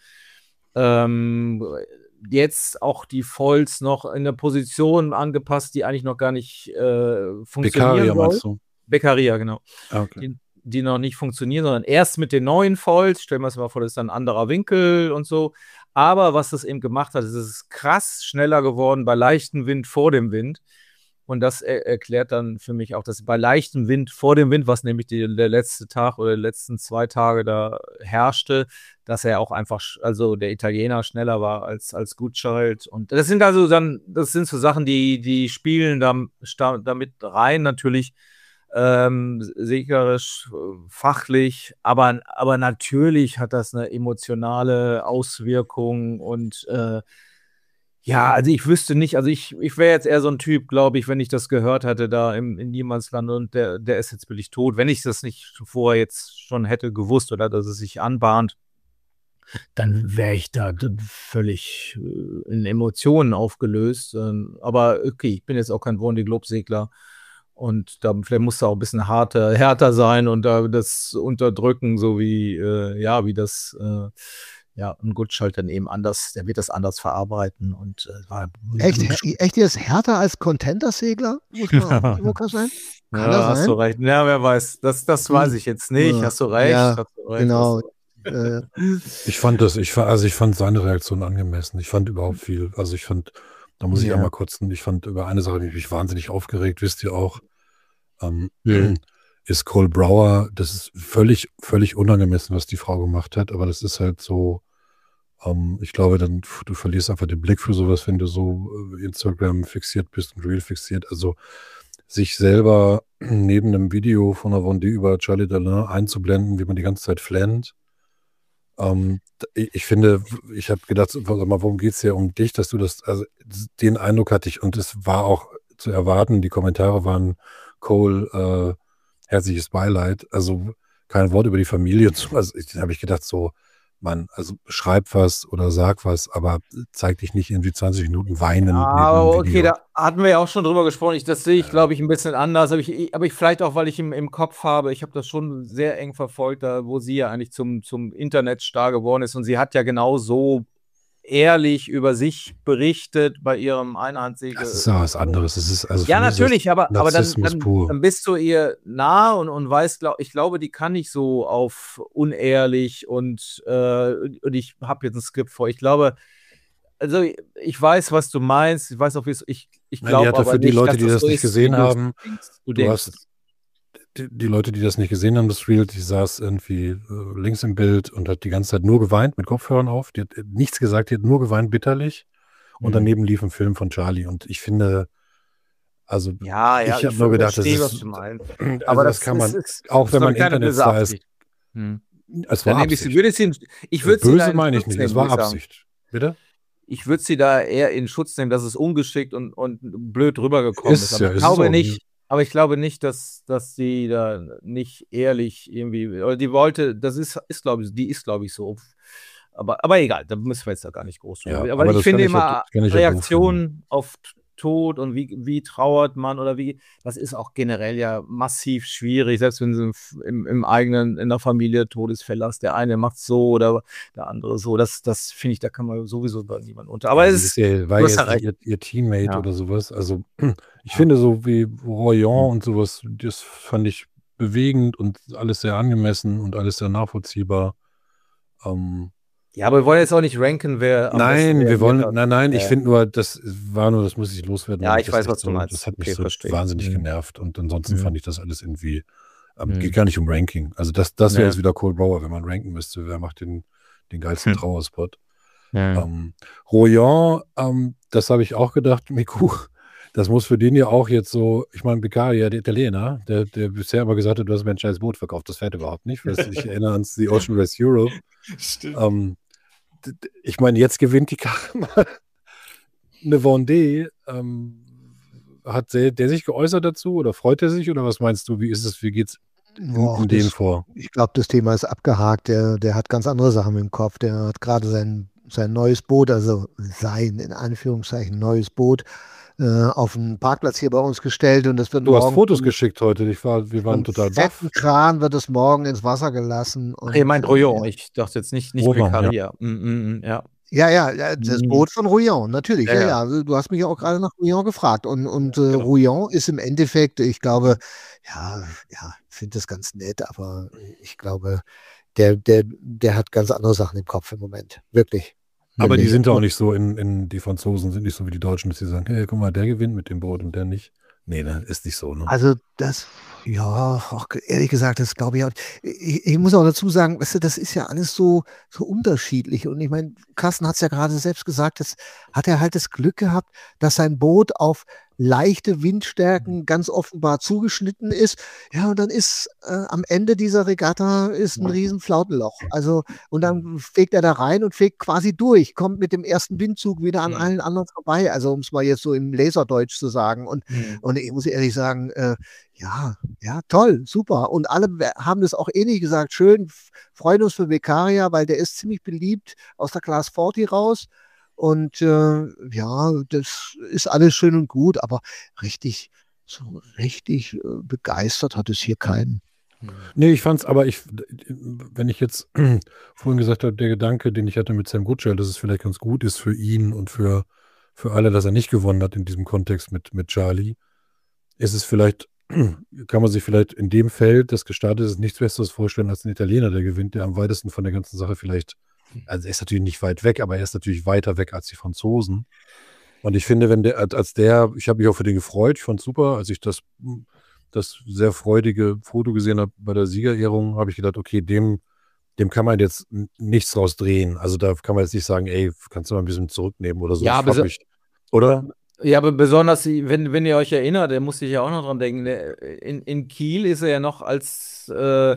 ähm, jetzt auch die Foils noch in der Position angepasst, die eigentlich noch gar nicht äh, funktionieren. Beccaria meinst du? Beccaria, genau. Ah, okay. Die, die noch nicht funktionieren, sondern erst mit den neuen Foils. Stellen wir uns mal vor, das ist dann ein anderer Winkel und so. Aber was das eben gemacht hat, ist es ist krass schneller geworden bei leichtem Wind vor dem Wind. Und das er- erklärt dann für mich auch, dass bei leichtem Wind vor dem Wind, was nämlich die, der letzte Tag oder die letzten zwei Tage da herrschte, dass er auch einfach, sch- also der Italiener schneller war als, als Gutschalt. Und das sind also dann, das sind so Sachen, die, die spielen da, sta- damit rein, natürlich ähm, seglerisch, äh, fachlich, aber, aber natürlich hat das eine emotionale Auswirkung und äh, ja, also ich wüsste nicht, also ich, ich wäre jetzt eher so ein Typ, glaube ich, wenn ich das gehört hätte da im, in Niemandsland und der, der ist jetzt billig tot. Wenn ich das nicht vorher jetzt schon hätte gewusst oder dass es sich anbahnt, dann wäre ich da d- völlig äh, in Emotionen aufgelöst. Ähm, aber okay, ich bin jetzt auch kein Vendée Globe-Segler und da vielleicht muss da auch ein bisschen harter, härter sein und da das unterdrücken, so wie, äh, ja, wie das äh, ja, ein Gutschalt dann eben anders, der wird das anders verarbeiten und äh, war Echt, echt jetzt härter als Contender-Segler? Muss man Ivoca sein? Kann ja, das hast sein? du recht. Ja, wer weiß. Das, das weiß Hm. ich jetzt nicht. Ja, Hast du recht. ja, hast du recht genau. hast du recht. Äh, Ich fand das, ich fa- also ich fand seine Reaktion angemessen. Ich fand überhaupt viel. Also ich fand, da muss ich Ja. einmal kotzen, ich fand über eine Sache, die mich wahnsinnig aufgeregt, wisst ihr auch, ähm, Hm. ist Cole Brower, das ist völlig, völlig unangemessen, was die Frau gemacht hat, aber das ist halt so, ähm, ich glaube, dann, du verlierst einfach den Blick für sowas, wenn du so äh, Instagram fixiert bist und Reel fixiert. Also sich selber neben einem Video von einer Vendée über Charlie Dallin einzublenden, wie man die ganze Zeit flennt. Ähm, d- ich ich finde, ich habe gedacht, so, sag mal, worum geht es hier um dich, dass du das, also den Eindruck hatte ich und es war auch zu erwarten, die Kommentare waren Cole, äh, herzliches Beileid, also kein Wort über die Familie und so. Also ich habe ich gedacht, so, Mann, also schreib was oder sag was, aber zeig dich nicht irgendwie zwanzig Minuten weinen neben einem Aber okay, Video. da hatten wir ja auch schon drüber gesprochen. Ich, das sehe ich, glaube ich, ein bisschen anders. Aber ich, aber ich vielleicht auch, weil ich im, im Kopf habe, ich habe das schon sehr eng verfolgt, da wo sie ja eigentlich zum, zum Internetstar geworden ist. Und sie hat ja genau so ehrlich über sich berichtet bei ihrem Einhandsieg. Das ist ja was anderes. Das ist, also für Ja, mich ist das natürlich, aber, aber dann, Narzissmus dann, pur. dann bist du ihr nah und, und weißt, glaub, ich glaube, die kann nicht so auf unehrlich und, äh, und ich habe jetzt ein Skript vor. Ich glaube, also ich weiß, was du meinst, ich weiß auch, wie es, ich, ich Nein, die glaube hat aber dafür die nicht, Leute, dass die das das so nicht ist, gesehen wie du es haben, denkst. Du du denkst hast die, die Leute, die das nicht gesehen haben, das Reel, die saß irgendwie äh, links im Bild und hat die ganze Zeit nur geweint mit Kopfhörern auf. Die hat äh, nichts gesagt, die hat nur geweint bitterlich. Und Hm. daneben lief ein Film von Charlie. Und ich finde, also Ja, ja, ich habe nur gedacht, das verstehe, was ist, du meinst. also Aber das das kann ist, man, ist, auch ist wenn glaube man ich, keine böse Internetstar ist, Absicht. Hm. es Dann war nehme ich sie, Absicht. würde sie, in- ich würde sie da Böse in meine ich Schutz nicht, nehmen, es war muss ich sagen. Absicht. Bitte? Ich würde sie da eher in Schutz nehmen, dass es ungeschickt und, und blöd rübergekommen ist. Ist Aber ja, ich ist es glaube auch. nicht, aber ich glaube nicht, dass, dass sie da nicht ehrlich irgendwie, oder die wollte, das ist, ist glaube ich, die ist, glaube ich, so. Aber, aber egal, da müssen wir jetzt da gar nicht groß drüber Ja, reden. aber Weil ich das kann finde ich ja, immer das kann ich ja doof finden. Reaktionen auf Tod und wie, wie trauert man oder wie, das ist auch generell ja massiv schwierig, selbst wenn du im, im eigenen, in der Familie Todesfälle hast. Der eine macht so oder der andere so. Das, das finde ich, da kann man sowieso bei niemand unter. Aber Ja, es sie ist, ist ja, war du ja hast ja jetzt nicht recht. ihr, ihr Teammate Ja. oder sowas. Also ich Ja. finde so wie Royan und sowas, das fand ich bewegend und alles sehr angemessen und alles sehr nachvollziehbar. Ähm, Ja, aber wir wollen jetzt auch nicht ranken, wer am besten nein, wir reagiert wollen, hat. nein, nein, ich Äh, finde nur, das war nur, das muss ich loswerden. Ja, weil mich ich das weiß, echt was du so, meinst. Das hat mich Okay, so verstehe. wahnsinnig Hm. genervt und ansonsten Hm. fand ich das alles irgendwie, ähm, Hm. geht gar nicht um Ranking. Also das, das wäre Ja. jetzt wieder Cole Brower, wenn man ranken müsste, wer macht den, den geilsten Hm. Trauerspot. Ja. Ähm, Royan, ähm, das habe ich auch gedacht, Miku, das muss für den ja auch jetzt so, ich meine, Beccaria, der Italiener, der, der bisher immer gesagt hat, du hast mir ein scheiß Boot verkauft, das fährt überhaupt nicht, weil ich erinnere ans The Ocean Race Europe. Stimmt. Ähm, d- d- ich meine, jetzt gewinnt die Karre mal eine Vendée. Ähm, hat der, der sich geäußert dazu oder freut er sich oder was meinst du, wie ist es, wie geht's in, Och, in denen das, vor? ich glaube, das Thema ist abgehakt. Der, der hat ganz andere Sachen im Kopf. Der hat gerade sein, sein neues Boot, also sein in Anführungszeichen neues Boot, äh, auf einen Parkplatz hier bei uns gestellt und das wird Du hast morgen Fotos vom, geschickt heute, ich war, wir waren vom total baff. fetten Kran wird es morgen ins Wasser gelassen. Ach, ihr Und meint äh, Royon. ja. Ich dachte jetzt nicht, nicht Roman, ja. Beccaria. Mm, mm, mm, ja. Ja, ja, ja, das Mhm. Boot von Rouillon, natürlich, Ja, ja, ja. ja. Also, du hast mich ja auch gerade nach Rouillon gefragt. Und, und äh, Genau. Rouillon ist im Endeffekt, ich glaube, ja, ja, finde das ganz nett, aber ich glaube, der, der, der hat ganz andere Sachen im Kopf im Moment. Wirklich. Aber die Wirklich. sind ja auch Und nicht so, in, in die Franzosen sind nicht so wie die Deutschen, dass sie sagen, hey, guck mal, der gewinnt mit dem Boot und der nicht. Nee, ne, ist nicht so, ne? also das, ja, auch ehrlich gesagt, das glaube ich auch. Ich, ich muss auch dazu sagen, weißt du, das ist ja alles so, so unterschiedlich. Und ich meine, Carsten hat es ja gerade selbst gesagt, das hat er halt das Glück gehabt, dass sein Boot auf leichte Windstärken ganz offenbar zugeschnitten ist. Ja, und dann ist äh, am Ende dieser Regatta ist ein riesen Flautenloch. Also, und dann fegt er da rein und fegt quasi durch, kommt mit dem ersten Windzug wieder an Mhm. allen anderen vorbei. Also, um es mal jetzt so im Laserdeutsch zu sagen. Und, Mhm. und ich muss ehrlich sagen, äh, ja, ja, toll, super. Und alle we- haben das auch ähnlich gesagt. Schön, f- freuen uns für Beccaria, weil der ist ziemlich beliebt aus der Class vierzig raus. Und äh, ja, das ist alles schön und gut, aber richtig, so richtig äh, begeistert hat es hier keinen. Nee, ich fand's, aber ich, wenn ich jetzt vorhin gesagt habe, der Gedanke, den ich hatte mit Sam Goodchild, dass es vielleicht ganz gut ist für ihn und für, für alle, dass er nicht gewonnen hat in diesem Kontext mit, mit Charlie, ist es vielleicht, kann man sich vielleicht in dem Feld, das gestartet ist, nichts Besseres vorstellen als ein Italiener, der gewinnt, der am weitesten von der ganzen Sache vielleicht, also er ist natürlich nicht weit weg, aber er ist natürlich weiter weg als die Franzosen. Und ich finde, wenn der, als der, ich habe mich auch für den gefreut, ich fand es super, als ich das, das sehr freudige Foto gesehen habe bei der Siegerehrung, habe ich gedacht, okay, dem, dem kann man jetzt n- nichts draus drehen. Also da kann man jetzt nicht sagen, ey, kannst du mal ein bisschen zurücknehmen oder so. Ja, Ich aber frag so- mich, oder? Ja, aber besonders, wenn, wenn ihr euch erinnert, der musste ich ja auch noch dran denken, der, in, in Kiel ist er ja noch als äh,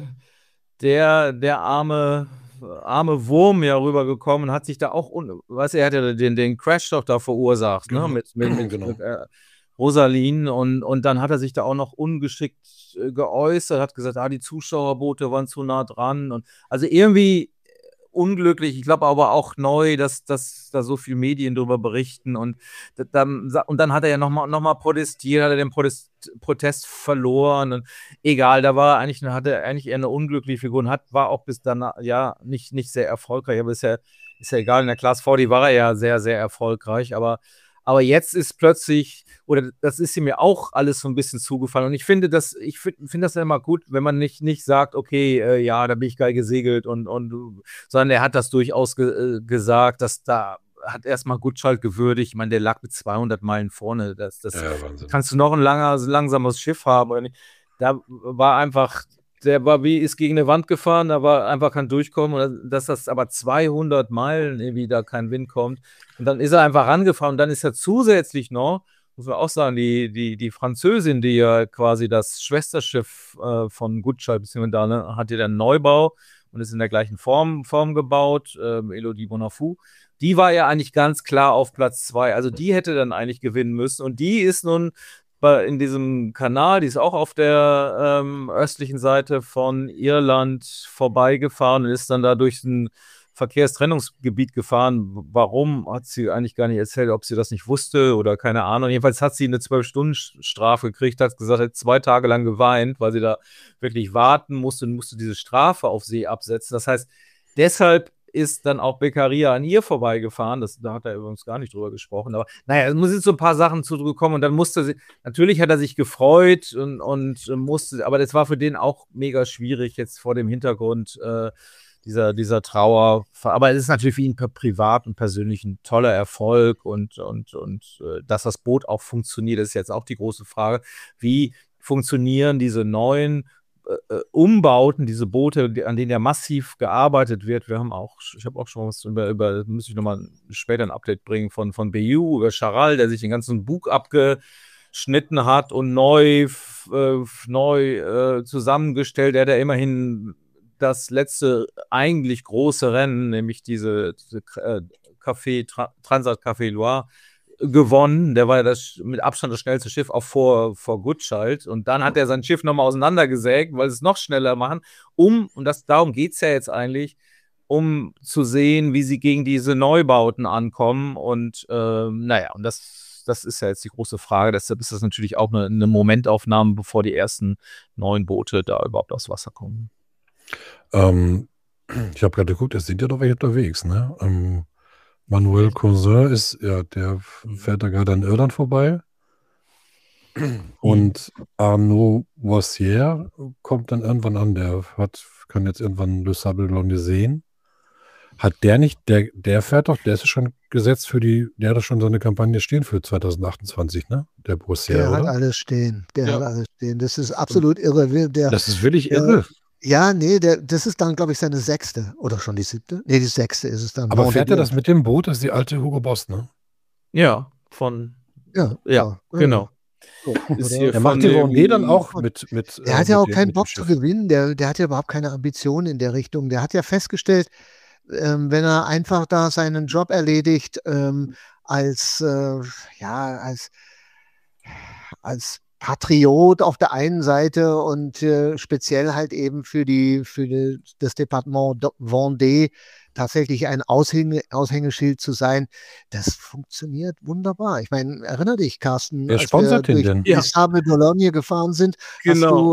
der, der arme, arme Wurm ja rübergekommen, hat sich da auch, un, weißt du, er hat ja den, den Crash doch da verursacht, ne, Genau. mit, mit, mit Genau. äh, Rosalin und, und dann hat er sich da auch noch ungeschickt äh, geäußert, hat gesagt, ah, die Zuschauerboote waren zu nah dran und also irgendwie unglücklich, ich glaube aber auch neu, dass, dass da so viele Medien drüber berichten und da- dann, und dann hat er ja nochmal noch mal protestiert, hat er den Protest, Protest verloren und egal, da war er eigentlich, hatte er eigentlich eher eine unglückliche Figur und hat, war auch bis dann ja nicht, nicht sehr erfolgreich, aber ist ja, ist ja egal, in der Class vierzig war er ja sehr, sehr erfolgreich, aber aber jetzt ist plötzlich, oder das ist ihm mir auch alles so ein bisschen zugefallen. Und ich finde das, ich finde find das ja immer gut, wenn man nicht, nicht sagt, okay, äh, ja, da bin ich geil gesegelt und, und sondern er hat das durchaus ge äh, gesagt, dass da hat erstmal Goodchild gewürdigt. Ich meine, der lag mit zweihundert Meilen vorne. Das, das Ja, Wahnsinn. kannst du noch ein langer, langsames Schiff haben oder nicht. Da war einfach, der war wie, ist gegen eine Wand gefahren, da war einfach kein Durchkommen. Und dass das aber zweihundert Meilen irgendwie da kein Wind kommt. Und dann ist er einfach rangefahren und dann ist er zusätzlich noch, muss man auch sagen, die, die, die Französin, die ja quasi das Schwesterschiff äh, von Goodchild, beziehungsweise da, ne, hat ja den Neubau und ist in der gleichen Form, Form gebaut, ähm, Elodie Bonafou. Die war ja eigentlich ganz klar auf Platz zwei. Also die hätte dann eigentlich gewinnen müssen. Und die ist nun bei, in diesem Kanal, die ist auch auf der ähm, östlichen Seite von Irland vorbeigefahren und ist dann da durch ein Verkehrstrennungsgebiet gefahren. Warum, hat sie eigentlich gar nicht erzählt, ob sie das nicht wusste oder keine Ahnung. Jedenfalls hat sie eine zwölf-Stunden-Strafe gekriegt, hat gesagt, hat zwei Tage lang geweint, weil sie da wirklich warten musste und musste diese Strafe auf See absetzen. Das heißt, deshalb ist dann auch Beccaria an ihr vorbeigefahren. Das, da hat er übrigens gar nicht drüber gesprochen. Aber naja, es muss jetzt so ein paar Sachen zurückkommen und dann musste sie, natürlich hat er sich gefreut und, und musste, aber das war für den auch mega schwierig jetzt vor dem Hintergrund äh, dieser, dieser Trauer. Aber es ist natürlich für ihn privat und persönlich ein toller Erfolg und, und, und äh, dass das Boot auch funktioniert, ist jetzt auch die große Frage. Wie funktionieren diese neuen äh, Umbauten, diese Boote, die, an denen ja massiv gearbeitet wird? Wir haben auch, ich habe auch schon was über, über müsste ich nochmal später ein Update bringen von, von B U über Charal, der sich den ganzen Bug abgeschnitten hat und neu, äh, neu äh, zusammengestellt. Der hat ja immerhin das letzte eigentlich große Rennen, nämlich diese, diese äh, Café, Tra Transat Café Loire, gewonnen. Der war ja das mit Abstand das schnellste Schiff, auch vor, vor Goodchild. Und dann hat er sein Schiff nochmal auseinandergesägt, weil sie es noch schneller machen, um, und das, darum geht es ja jetzt eigentlich, um zu sehen, wie sie gegen diese Neubauten ankommen. Und ähm, naja, und das, das ist ja jetzt die große Frage. Deshalb ist das natürlich auch eine, eine Momentaufnahme, bevor die ersten neuen Boote da überhaupt aufs Wasser kommen. Ähm, ich habe gerade geguckt, es sind ja doch welche unterwegs, ne? Ähm, Manuel Cousin ist, ja, der fährt da gerade an Irland vorbei. Und Arnaud Voissier kommt dann irgendwann an, der hat, kann jetzt irgendwann Le Sable Blonde sehen. Hat der nicht, der, der fährt doch, der ist schon gesetzt für die, der hat doch schon so eine Kampagne stehen für zwanzig achtundzwanzig, ne? Der Voissier, Der hat oder? alles stehen. Der Ja. hat alles stehen. Das ist absolut irre. Der, Das ist wirklich der- irre. ja, nee, der, das ist dann, glaube ich, seine sechste oder schon die siebte. Nee, die sechste ist es dann. Aber Vendée fährt er das Globe. mit dem Boot? Das ist die alte Hugo Boss, ne? Ja, von, Ja, ja, genau. So, Ist oder? hier Der von macht die dem- Vendée dann auch mit, mit Der äh, hat ja mit auch dem- keinen mit dem Bock zu Schiff. gewinnen. Der, der hat ja überhaupt keine Ambitionen in der Richtung. Der hat ja festgestellt, ähm, wenn er einfach da seinen Job erledigt, ähm, als, äh, ja, als, als Patriot auf der einen Seite und äh, speziell halt eben für die, für die, das Departement Do- Vendée tatsächlich ein Aushänge, Aushängeschild zu sein, das funktioniert wunderbar. Ich meine, erinnere dich, Carsten, Wer als wir sponsert den durch denn? die Ja. Sable d'Olonne gefahren sind, Genau. hast du, hast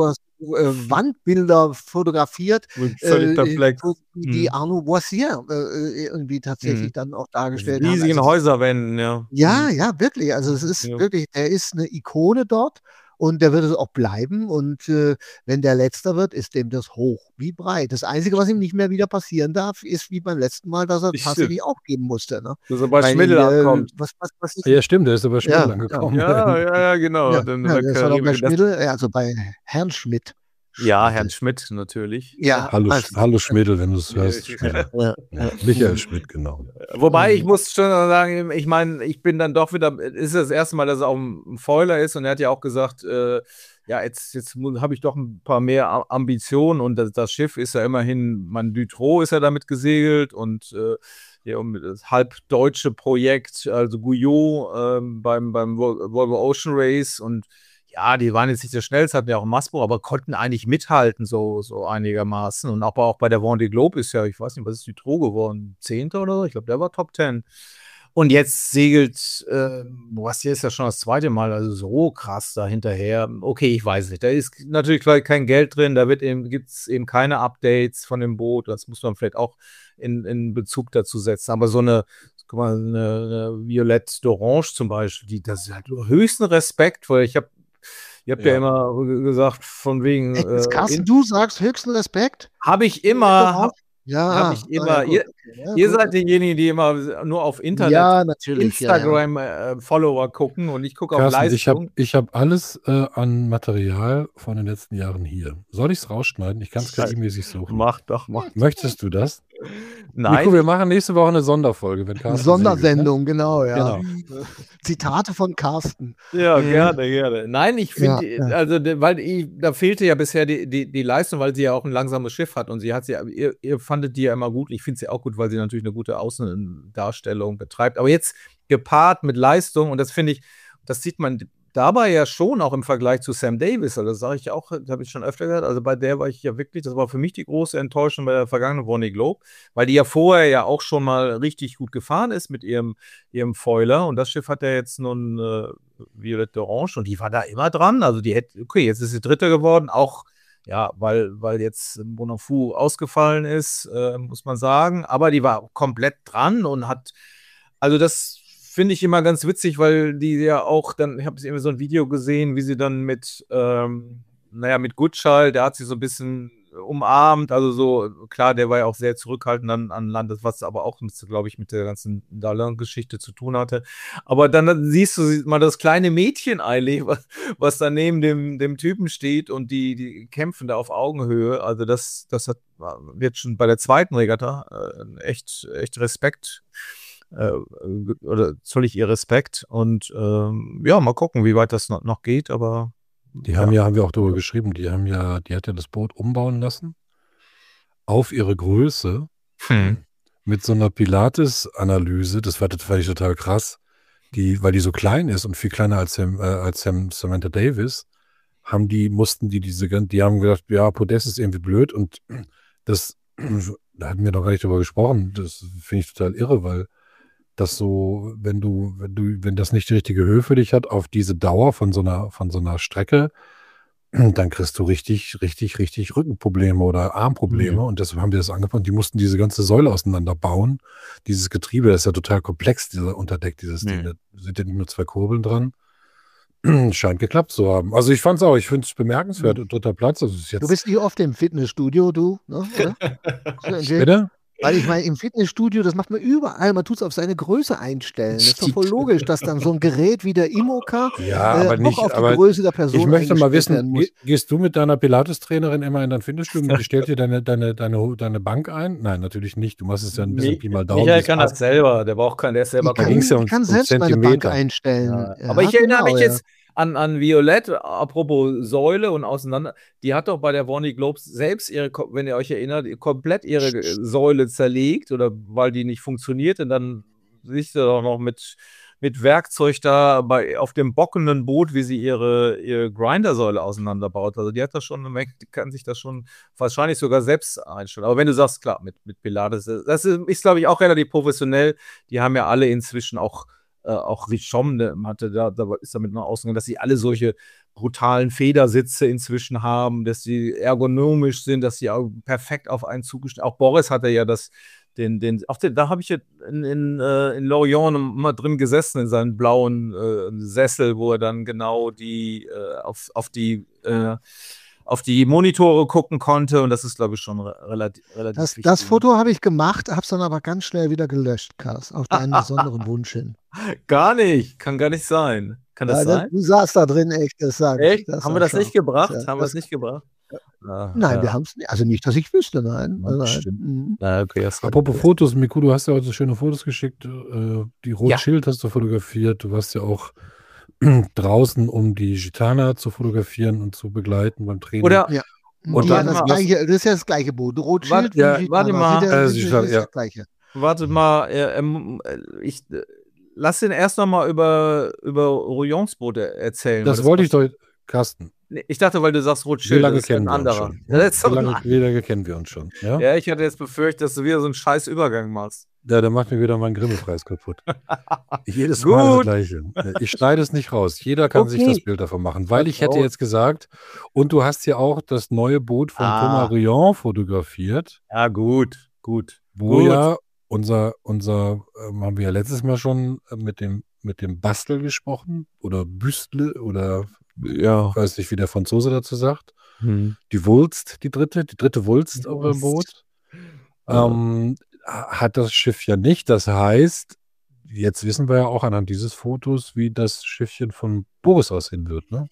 äh, Wandbilder fotografiert, Völlig äh, perplex. wo die Mhm. Arnaud Boissier äh, irgendwie tatsächlich Mhm. dann auch dargestellt haben. Riesigen Also, Häuserwänden, ja. ja, Mhm. ja, wirklich. Also es ist Ja. wirklich, er ist eine Ikone dort und der wird es auch bleiben. Und äh, wenn der Letzter wird, ist dem das hoch wie breit. Das Einzige, was ihm nicht mehr wieder passieren darf, ist wie beim letzten Mal, dass er Ich- tatsächlich aufgeben musste. Ne? Dass er bei Weil, Schmidl äh, ankommt. Was, was, was ist, Ja, stimmt, der ist aber Schmidl Ja, ja. angekommen. Ja, ja, ja, genau. ja, Hat in ja, der das war doch bei Karibik- das- Schmidl, ja, also bei Herrn Schmidt. Ja, Schmidl. Herrn Schmidt natürlich. Ja, Hallo, also, hallo Schmidl, wenn du es hörst. Ja. Schmidl. ja, Ja, ja. Michael Schmidt, genau. Wobei, ich Mhm. muss schon sagen, ich meine, ich bin dann doch wieder, ist das erste Mal, dass er auch ein Foiler ist und er hat ja auch gesagt, äh, ja, jetzt, jetzt habe ich doch ein paar mehr A- Ambitionen und das, das Schiff ist ja immerhin, man Dutroux ist ja damit gesegelt und äh, ja, um das halb deutsche Projekt, also Guyot ähm, beim, beim Vol- Volvo Ocean Race und ja, die waren jetzt nicht der schnellste, hatten ja auch einen Massbruch, aber konnten eigentlich mithalten, so, so einigermaßen. Und aber auch bei der Vendée Globe ist ja, ich weiß nicht, was ist Dutroux geworden? Zehnter oder so? Ich glaube, der war Top Ten. Und jetzt segelt, äh, Boissier ist ja schon das zweite Mal, also so krass da hinterher. Okay, ich weiß nicht. Da ist natürlich gleich kein Geld drin, da gibt es eben keine Updates von dem Boot. Das muss man vielleicht auch in, in Bezug dazu setzen. Aber so eine, guck mal, eine, eine Violette d'Orange zum Beispiel, die, das ist halt höchsten Respekt, weil ich habe Ihr habt ja. Ja. immer gesagt, von wegen. Jetzt, Äh, Carsten, du sagst höchsten Respekt? Habe ich immer. Hab, Ja, hab ich immer. ja, ihr okay, ja, ihr gut. seid diejenigen, die immer nur auf Internet, ja, natürlich, Instagram-Follower äh, gucken und ich gucke auf Carsten, Leistung. ich habe ich hab alles äh, an Material von den letzten Jahren hier. Soll ich es rausschneiden? Ich kann es K I-mäßig suchen. Mach doch, mach. Möchtest du das? Nein. Nico, wir machen nächste Woche eine Sonderfolge. Wenn Carsten Sondersendung, segelt, genau, ne? ja. Genau. Zitate von Carsten. Ja, Mhm. gerne, gerne. Nein, ich finde, Ja, ja. also, de- weil ich, da fehlte ja bisher die, die, die Leistung, weil sie ja auch ein langsames Schiff hat und sie hat sie, ihr, ihr fandet die ja immer gut. Ich finde sie auch gut, weil sie natürlich eine gute Außendarstellung betreibt. Aber jetzt gepaart mit Leistung und das finde ich, das sieht man dabei ja schon auch im Vergleich zu Sam Davis. Also das sage ich auch, das habe ich schon öfter gehört. Also bei der war ich ja wirklich, das war für mich die große Enttäuschung bei der vergangenen Vendée Globe, weil die ja vorher ja auch schon mal richtig gut gefahren ist mit ihrem, ihrem Foiler und das Schiff hat ja jetzt nun äh, Violette d'Orange und die war da immer dran. Also die hätte, okay, jetzt ist sie Dritte geworden, auch ja, weil, weil jetzt Bonafou ausgefallen ist, äh, muss man sagen. Aber die war komplett dran und hat, also das finde ich immer ganz witzig, weil die ja auch dann, ich habe irgendwie so ein Video gesehen, wie sie dann mit, ähm, naja, mit Goodchild, der hat sie so ein bisschen umarmt, also so, klar, der war ja auch sehr zurückhaltend an, an Land, was aber auch, glaube ich, mit der ganzen Dalin-Geschichte zu tun hatte. Aber dann siehst du mal das kleine Mädchen eigentlich, was, was da neben dem, dem Typen steht und die, die kämpfen da auf Augenhöhe. Also das, das hat, wird schon bei der zweiten Regatta äh, echt, echt Respekt äh, oder zoll ich ihr Respekt und ähm, ja, mal gucken, wie weit das noch, noch geht, aber Die haben ja, haben wir auch darüber geschrieben, die haben ja, die hat ja das Boot umbauen lassen auf ihre Größe Hm. mit so einer Pilates-Analyse. Das war, das fand ich total krass, die, weil die so klein ist und viel kleiner als, Sam, äh, als Sam, Samantha Davis, haben die, mussten die diese, gan- die haben gedacht, ja, Podest ist irgendwie blöd und das, da hatten wir noch gar nicht drüber gesprochen, das finde ich total irre, weil das so, wenn du, wenn du, wenn das nicht die richtige Höhe für dich hat, auf diese Dauer von so einer, von so einer Strecke, dann kriegst du richtig, richtig, richtig Rückenprobleme oder Armprobleme. Mhm. Und deshalb haben die das angefangen. Die mussten diese ganze Säule auseinanderbauen. Dieses Getriebe, das ist ja total komplex, dieser Unterdeck, dieses Mhm. Ding. Da sind ja nicht nur zwei Kurbeln dran. Scheint geklappt zu haben. Also ich fand es auch, ich finde es bemerkenswert. Dritter Platz. Also es ist jetzt, Du bist nicht oft im Fitnessstudio, du, ne? Oder? So, Jay? bitte? Weil ich meine, im Fitnessstudio, das macht man überall, man tut es auf seine Größe einstellen. Das ist doch voll logisch, dass dann so ein Gerät wie der Imoca Ja, äh, aber auch nicht, auf die aber Größe der Person ich möchte mal eingestellt werden wissen, muss. ge- gehst du mit deiner Pilates-Trainerin immer in dein Fitnessstudio und die stellt dir deine, deine, deine, deine Bank ein? Nein, natürlich nicht. Du machst es ja ein bisschen Mi- Pi mal Daumen. Michael das kann passt. das selber, der braucht keinen, der ist selber Ich Da kann, ging's ja ich um- kann um selbst meine Bank Zentimeter. einstellen. Ja. Ja, Aber ich erinnere genau, mich ja. jetzt an, an Violette, apropos Säule und auseinander, die hat doch bei der Vendée Globe selbst ihre, ko- wenn ihr euch erinnert, komplett ihre äh, Säule zerlegt oder weil die nicht funktioniert und dann siehst du doch noch mit, mit Werkzeug da bei, auf dem bockenden Boot, wie sie ihre, ihre Grindersäule auseinanderbaut. Also die hat das schon, die kann sich das schon wahrscheinlich sogar selbst einstellen. Aber wenn du sagst, klar, mit, mit Pilates, das ist, ist glaube ich, auch relativ professionell. Die haben ja alle inzwischen auch äh, auch Richom, der hatte da, da ist damit nach außen gegangen, dass sie alle solche brutalen Federsitze inzwischen haben, dass sie ergonomisch sind, dass sie auch perfekt auf einen zugeschnitten. Auch Boris hatte ja das, den, den, auf den, da habe ich ja in, in, äh, in Lorient immer drin gesessen, in seinem blauen äh, Sessel, wo er dann genau die äh, auf, auf die äh, auf die Monitore gucken konnte, und das ist, glaube ich, schon re relativ, relativ Das, wichtig. das Foto habe ich gemacht, habe es dann aber ganz schnell wieder gelöscht, Kars, auf deinen besonderen Wunsch hin. Gar nicht, kann gar nicht sein. Kann das Ja, sein? Du saßt da drin, echt, das sag ich. Echt? Das Haben war wir das scharf. nicht gebracht? Ja, Haben wir es das- nicht gebracht? Ah, Nein, ja. wir haben es nicht. Also nicht, dass ich wüsste, nein. Ja, Also, bestimmt. mhm. Na, okay, hast recht. Apropos Fotos, Miku, du hast ja heute schöne Fotos geschickt. Äh, die Rothschild hast du fotografiert. Du warst ja auch draußen, um die Gitana zu fotografieren und zu begleiten beim Training. Oder, Ja. Und Die dann ja das, mal- gleiche, das ist ja das gleiche Boot. Rothschild Warte- wie ja, Gitana. warte mal. Sind ja, Äh, sind, sie sind, sagt, ist ja. das gleiche. warte mal, äh, ähm, äh, ich äh, lass den erst noch mal über, über Royons Boot er- erzählen. Das weil wollte ich doch, Carsten. Nee, ich dachte, weil du sagst Wie Rothschild, lange das ist ja kennen ein wir uns anderer. schon? Ja, das ist Wie doch ein lange, wie lange kennen wir uns schon? Ja? Ja, ich hatte jetzt befürchtet, dass du wieder so einen scheiß Übergang machst. Ja, dann macht mir wieder meinen Grimme-Preis kaputt. Jedes Mal das Gut. Gleiche. Ich schneide es nicht raus. Jeder kann sich Okay. das Bild davon machen, weil ich hätte raus. jetzt gesagt, und du hast ja auch das neue Boot von Ah. Thomas Rion fotografiert, Ja, gut, gut. wo gut. ja unser, unser ähm, haben wir ja letztes Mal schon äh, mit dem, mit dem Bastel gesprochen oder Büstle oder Ja. ich weiß nicht, wie der Franzose dazu sagt. Hm. Die Wulst, die dritte, die dritte Wulst auf dem Wulst. Boot. Ja. Ähm, hat das Schiff ja nicht. Das heißt, jetzt wissen wir ja auch anhand dieses Fotos, wie das Schiffchen von Boris aussehen wird. Ne?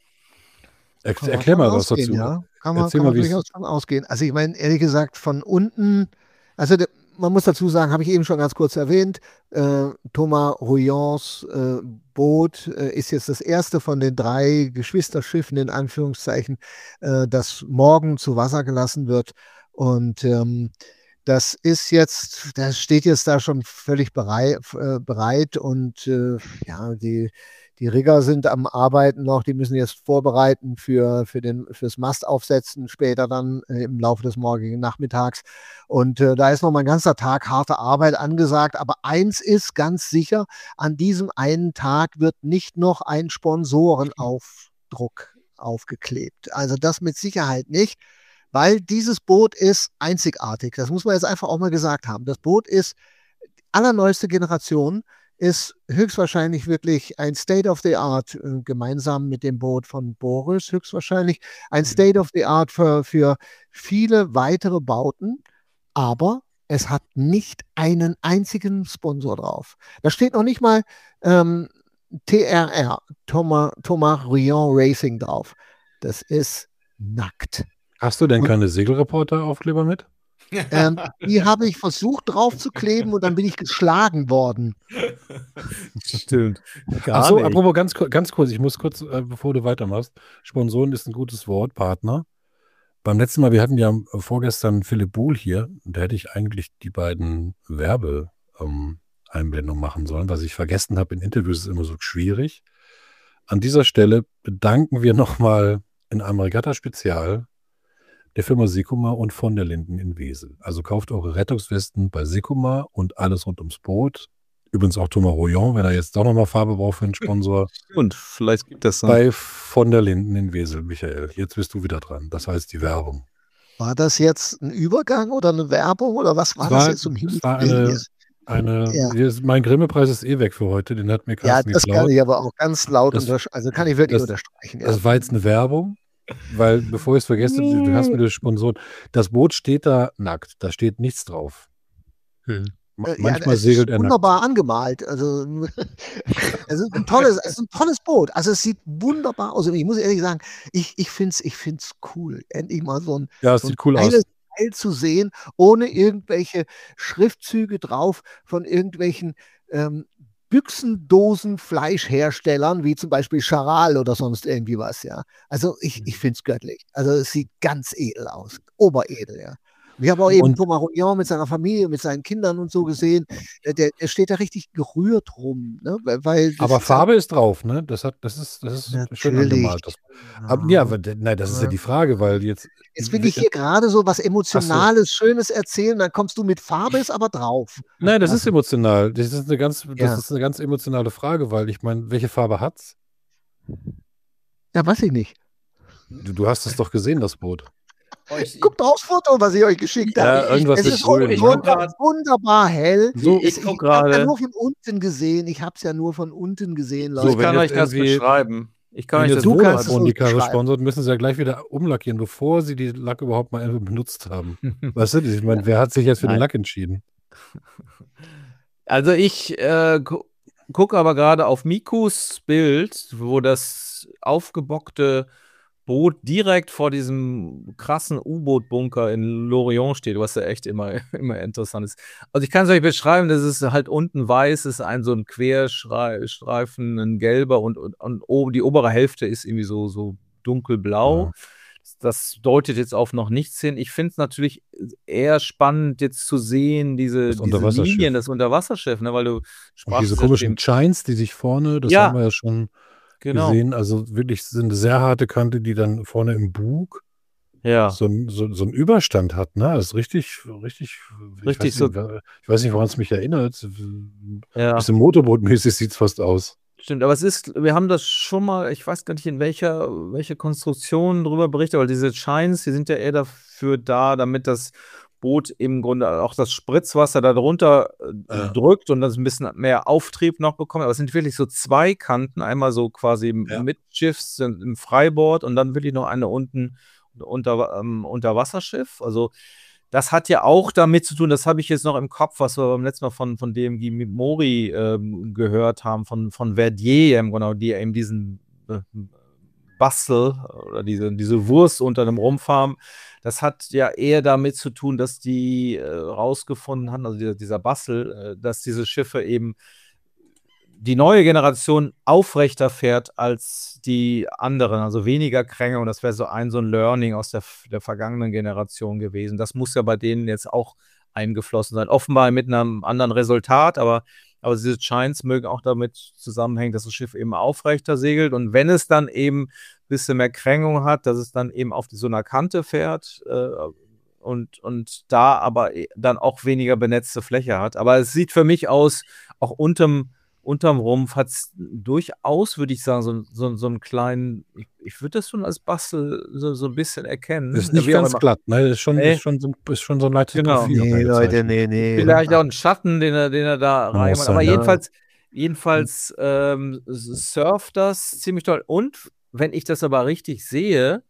Er, Kann man erklär von mal was ausgehen, dazu. Ja. Kann man, Erzähl kann mal, man wie es- durchaus von ausgehen. Also ich meine, ehrlich gesagt, von unten, also de, man muss dazu sagen, habe ich eben schon ganz kurz erwähnt, äh, Thomas Rouillons äh, Boot äh, ist jetzt das erste von den drei Geschwisterschiffen, in Anführungszeichen, äh, das morgen zu Wasser gelassen wird. Und ähm, das ist jetzt, das steht jetzt da schon völlig bereit, äh, bereit und äh, ja, die, die Rigger sind am Arbeiten noch, die müssen jetzt vorbereiten für, für den, fürs Mastaufsetzen später dann äh, im Laufe des morgigen Nachmittags. Und äh, da ist noch mal ein ganzer Tag harte Arbeit angesagt. Aber eins ist ganz sicher, an diesem einen Tag wird nicht noch ein Sponsorenaufdruck aufgeklebt. Also das mit Sicherheit nicht, weil dieses Boot ist einzigartig. Das muss man jetzt einfach auch mal gesagt haben. Das Boot ist allerneueste Generation, ist höchstwahrscheinlich wirklich ein State of the Art, äh, gemeinsam mit dem Boot von Boris, höchstwahrscheinlich ein State of the Art für, für viele weitere Bauten, aber es hat nicht einen einzigen Sponsor drauf. Da steht noch nicht mal ähm, T R R, Thomas, Thomas Rion Racing drauf. Das ist nackt. Hast du denn Und- keine Segelreporter-Aufkleber mit? Ähm, die habe ich versucht draufzukleben und dann bin ich geschlagen worden. Stimmt. Gar Ach so, nicht. apropos ganz, kur- ganz kurz, ich muss kurz, äh, bevor du weitermachst, Sponsoren ist ein gutes Wort, Partner. Beim letzten Mal, wir hatten ja äh, vorgestern Philipp Buhl hier, und da hätte ich eigentlich die beiden Werbeeinblendungen ähm, machen sollen, was ich vergessen habe. In Interviews ist es immer so schwierig. An dieser Stelle bedanken wir nochmal in einem Regatta-Spezial der Firma Sikuma und von der Linden in Wesel. Also kauft eure Rettungswesten bei Sikuma und alles rund ums Boot. Übrigens auch Thomas Royon, wenn er jetzt doch nochmal Farbe braucht für einen Sponsor. Und vielleicht gibt es dann. Bei von der Linden in Wesel, Michael. Jetzt bist du wieder dran. Das heißt die Werbung. War das jetzt ein Übergang oder eine Werbung oder was war Es das war- jetzt um Himmels es war Willen eine- jetzt? Eine, Ja. hier ist- mein Grimme-Preis ist eh weg für heute. Den hat mir Ja, Carsten das kann geklaut. ich aber auch ganz laut Das- unterstreichen. Also kann ich wirklich das- unterstreichen. Ja. Das war jetzt eine Werbung, weil, bevor ich es vergesse, du, du hast mir das Sponsoren. Das Boot steht da nackt. Da steht nichts drauf. Ma- Äh, ja, Manchmal es segelt ist er nackt. wunderbar angemalt. Also es ist ein tolles, es ist ein tolles Boot. Also es sieht wunderbar aus. Und ich muss ehrlich sagen, ich, ich finde es ich find's cool, endlich mal so ein, Ja, es so sieht ein cool aus. geiles Teil zu sehen, ohne irgendwelche Schriftzüge drauf von irgendwelchen ähm, Büchsendosen-Fleischherstellern, wie zum Beispiel Charal oder sonst irgendwie was, ja. Also ich, ich finde es göttlich. Also es sieht ganz edel aus. Oberedel, ja. Und ich habe auch eben Und- Thomas Royon mit seiner Familie, mit seinen Kindern und so gesehen. Der, der, der steht da richtig gerührt rum, ne? Weil, weil das Aber ist Farbe ist drauf, ne? Das hat, das ist, das ist schön Natürlich. angemalt. Das, aber, ja, aber, d- nein, das ist ja die Frage, weil jetzt. Jetzt will ich hier gerade so was Emotionales, Schönes erzählen, dann kommst du mit Farbe, ist aber drauf. Nein, das ist emotional. Das ist eine ganz, das Ja. ist eine ganz emotionale Frage, weil ich meine, welche Farbe hat's? Ja, weiß ich nicht. Du, du hast es doch gesehen, das Boot. Oh, ich, Guckt aufs Foto, was ich euch geschickt habe. Ja, irgendwas Es mit ist Grün, ich ne? guck grad- wunderbar hell. So, Es- ich guck ich habe ja gerade. nur von unten gesehen. Ich habe es ja nur von unten gesehen, So, Leute. Ich wenn kann jetzt euch das irgendwie- beschreiben. Ich kann Wenn euch jetzt das du kannst es Vodafone uns die Karre beschreiben. sponsert, müssen sie ja gleich wieder umlackieren, bevor sie die Lack überhaupt mal benutzt haben. Weißt du, ich meine, wer hat sich jetzt für den Nein. Lack entschieden? Also ich äh, gu gucke aber gerade auf Mikus Bild, wo das aufgebockte Boot direkt vor diesem krassen U-Boot-Bunker in Lorient steht, was ja echt immer, immer interessant ist. Also ich kann es euch beschreiben, das ist halt unten weiß, ist ein so ein Querstreifen, ein gelber und, und, und oben die obere Hälfte ist irgendwie so, so dunkelblau. Ja. Das deutet jetzt auf noch nichts hin. Ich finde es natürlich eher spannend, jetzt zu sehen, diese, Das diese Unterwasserschiff. Linien, das Unterwasserschiff, ne, weil du Und sprachst diese ja komischen dem- Chines, die sich vorne, das Ja. haben wir ja schon genau. gesehen, also wirklich sind eine sehr harte Kante, die dann vorne im Bug Ja. so, ein- so, so einen Überstand hat, ne? Das ist richtig, richtig, ich Richtig weiß so- nicht, wer- ich weiß nicht, woran es mich erinnert. Ja. Bisschen Motorbootmäßig sieht es fast aus. Stimmt, aber es ist, wir haben das schon mal, ich weiß gar nicht, in welcher, welche Konstruktion drüber berichtet, aber diese Shines, die sind ja eher dafür da, damit das Boot im Grunde auch das Spritzwasser da drunter äh, Ja. drückt und das ein bisschen mehr Auftrieb noch bekommt. Aber es sind wirklich so zwei Kanten, einmal so quasi Ja. Midschiffs im Freibord und dann wirklich noch eine unten unter, ähm, Unterwasserschiff. Also das hat ja auch damit zu tun, das habe ich jetzt noch im Kopf, was wir beim letzten Mal von, von D M G Mori ähm, gehört haben, von, von Verdier, ähm, genau, die eben diesen äh, Bastel oder diese, diese Wurst unter dem Rumpf haben. Das hat ja eher damit zu tun, dass die äh, rausgefunden haben, also dieser, dieser Bastel, äh, dass diese Schiffe eben die neue Generation aufrechter fährt als die anderen, also weniger Kränge. Und das wäre so ein so ein Learning aus der, der vergangenen Generation gewesen. Das muss ja bei denen jetzt auch eingeflossen sein. Offenbar mit einem anderen Resultat, aber, aber diese Shines mögen auch damit zusammenhängen, dass das Schiff eben aufrechter segelt. Und wenn es dann eben ein bisschen mehr Krängung hat, dass es dann eben auf so einer Kante fährt äh, und, und da aber dann auch weniger benetzte Fläche hat. Aber es sieht für mich aus, auch unterm Unterm Rumpf hat es durchaus, würde ich sagen, so, so, so einen kleinen, ich, ich würde das schon als Bastel so, so ein bisschen erkennen. Ist nicht Wie auch ganz immer. glatt, ne? Ist schon, Nee. ist schon, so, ist schon so ein leichtes Genau. Profil. Nee, Leute, eingezeichnet. nee, nee. Vielleicht auch ein Schatten, den er, den er da Kann auch reinmacht. sein, Aber ja. jedenfalls, jedenfalls ähm, surft das ziemlich toll. Und wenn ich das aber richtig sehe,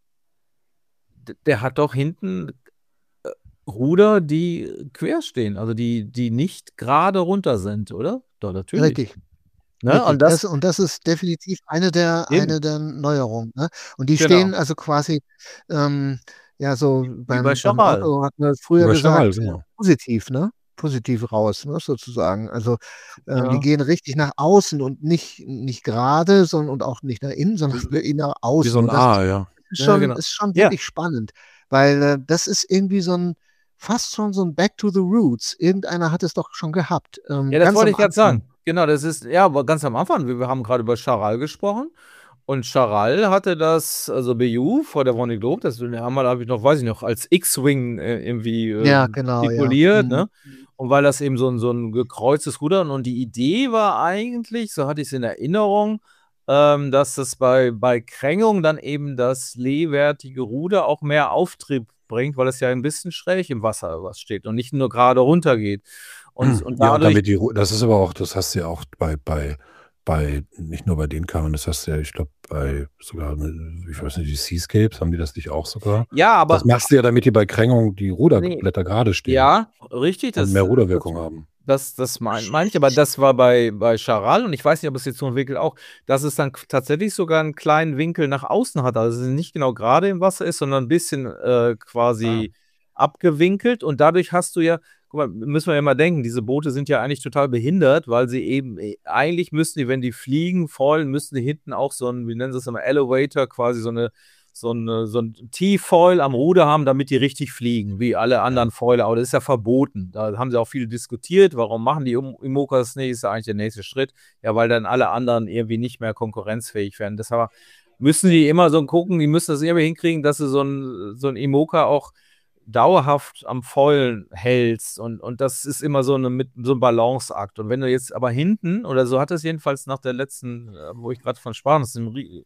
d- der hat doch hinten äh, Ruder, die quer stehen, also die, die nicht gerade runter sind, oder? Doch, natürlich. Richtig. Ne? Richtig. Und das, das, und das ist definitiv eine der, Eben. eine der Neuerungen. Ne? Und die Genau. stehen also quasi, ähm, ja, so beim, bei beim Charal. Auto hat man früher Über gesagt, Charal, genau. positiv, ne? Positiv raus, ne? Sozusagen. Also ähm, Ja. die gehen richtig nach außen und nicht, nicht gerade, sondern und auch nicht nach innen, sondern wirklich nach außen. Wie so ein Und das A, ja. ist Ja, schon, genau. ist schon Ja. wirklich spannend, weil äh, das ist irgendwie so ein, fast schon so ein Back to the Roots. Irgendeiner hat es doch schon gehabt. Ähm, Ja, das ganz wollte am ich gerade Anfang. sagen. Genau, das ist, ja, aber ganz am Anfang, wir, wir haben gerade über Charal gesprochen. Und Charal hatte das, also B U vor der Vendée Globe, das haben wir, habe ich noch, weiß ich noch, als X-Wing äh, irgendwie äh, Ja, genau, ja. tituliert, Mhm. ne? Und weil das eben so ein, so ein gekreuztes Ruder und die Idee war eigentlich, so hatte ich es in Erinnerung, ähm, dass das bei, bei Krängung dann eben das lehwertige Ruder auch mehr Auftrieb bringt, weil es ja ein bisschen schräg im Wasser was steht und nicht nur gerade runter geht. Und, und Ja, und dadurch, damit die, Ru- das ist aber auch, das hast du ja auch bei, bei, bei, nicht nur bei den Karren, das hast du ja, ich glaube, bei sogar, ich weiß nicht, die Seascapes, haben die das nicht auch sogar? ja, aber Das machst du ja, damit die bei Krängung die Ruderblätter gerade stehen ja, richtig, und das, mehr Ruderwirkung haben. das, das meine mein ich, aber das war bei, bei Charal und ich weiß nicht, ob es jetzt so entwickelt auch, dass es dann k- tatsächlich sogar einen kleinen Winkel nach außen hat, also dass es nicht genau gerade im Wasser ist, sondern ein bisschen äh, quasi abgewinkelt und dadurch hast du ja, guck mal, müssen wir ja mal denken, diese Boote sind ja eigentlich total behindert, weil sie eben, äh, eigentlich müssten die, wenn die fliegen, fallen, müssten die hinten auch so ein, wie nennen sie es immer, Elevator, quasi so eine so ein, so ein T-Foil am Ruder haben, damit die richtig fliegen, wie alle anderen Foiler. Aber das ist ja verboten. Da haben sie auch viel diskutiert. Warum machen die Im- Imokas das nicht? Ist ja eigentlich der nächste Schritt. Ja, weil dann alle anderen irgendwie nicht mehr konkurrenzfähig werden. Deshalb müssen die immer so gucken, die müssen das irgendwie hinkriegen, dass sie so ein, so ein Imoka auch dauerhaft am Foilen hältst. Und, und das ist immer so, eine, mit, so ein Balanceakt. Und wenn du jetzt aber hinten, oder so hat es jedenfalls nach der letzten, äh, wo ich gerade von sprach, das ist ein Rie-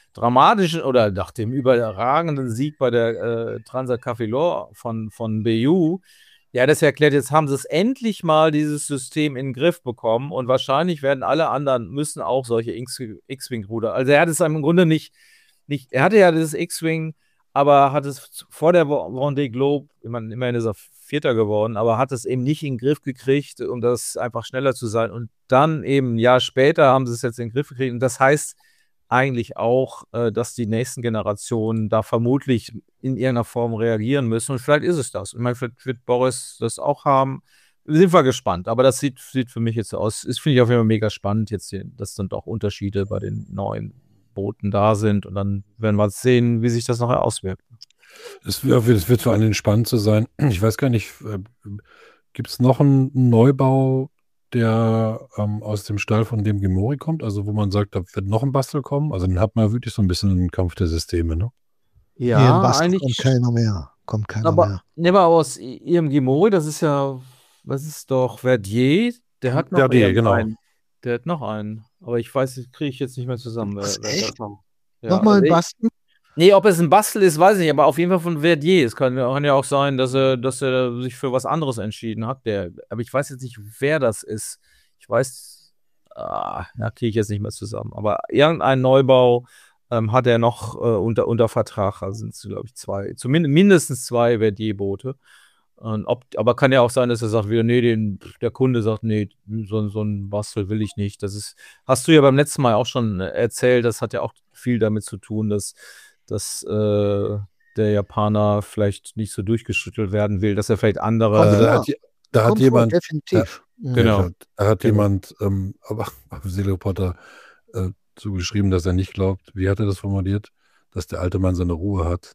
dramatischen oder nach dem überragenden Sieg bei der äh, Transat Café L'Or von, von B U, ja, das erklärt, jetzt haben sie es endlich mal, dieses System in den Griff bekommen und wahrscheinlich werden alle anderen, müssen auch solche X- X-Wing-Ruder, also er hat es im Grunde nicht, nicht, er hatte ja dieses X-Wing, aber hat es vor der Vendée Globe, ich meine, immerhin ist er Vierter geworden, aber hat es eben nicht in den Griff gekriegt, um das einfach schneller zu sein. Und dann eben ein Jahr später haben sie es jetzt in den Griff gekriegt. Und das heißt eigentlich auch, äh, dass die nächsten Generationen da vermutlich in irgendeiner Form reagieren müssen. Und vielleicht ist es das. Ich meine, vielleicht wird Boris das auch haben. Sind wir gespannt. Aber das sieht, sieht für mich jetzt so aus. Das finde ich auf jeden Fall mega spannend, jetzt, dass dann doch Unterschiede bei den neuen Booten da sind. Und dann werden wir sehen, wie sich das nachher auswirkt. Es wird, es wird für einen spannend zu sein. Ich weiß gar nicht, äh, gibt es noch einen Neubau, der ähm, aus dem Stall von dem Gemori kommt? Also wo man sagt, da wird noch ein Bastel kommen? Also dann hat man wirklich so ein bisschen einen Kampf der Systeme, ne? Ja, Hier in Bastel eigentlich kommt keiner mehr. Kommt keiner aber, mehr. Nehmen wir aus ihrem Gemori, das ist ja, was ist doch, Verdier, der hat noch Verdier, genau. einen. Der hat noch einen. Aber ich weiß, kriege ich jetzt nicht mehr zusammen. Wer, Was, wer echt? das noch, ja, Nochmal also ein ich- Bastel? Nee, ob es ein Bastel ist, weiß ich nicht, aber auf jeden Fall von Verdier. Es kann, kann ja auch sein, dass er, dass er sich für was anderes entschieden hat. Der, aber ich weiß jetzt nicht, wer das ist. Ich weiß, ah, da kriege ich jetzt nicht mehr zusammen. Aber irgendein Neubau ähm, hat er noch äh, unter, unter Vertrag. Also sind es, glaube ich, zwei, zumindest mindestens zwei Verdier-Boote. Und ob, aber kann ja auch sein, dass er sagt, wieder, nee, den, der Kunde sagt, nee, so, so ein Bastel will ich nicht. Das ist, hast du ja beim letzten Mal auch schon erzählt, das hat ja auch viel damit zu tun, dass, dass äh, der Japaner vielleicht nicht so durchgeschüttelt werden will, dass er vielleicht andere. Also da ja. hat, je- da hat Kommt vor, jemand, definitiv. Mhm. Genau. ja, da hat Genau. jemand ähm, aber auf Seelereporter äh, zugeschrieben, dass er nicht glaubt, wie hat er das formuliert, dass der alte Mann seine Ruhe hat.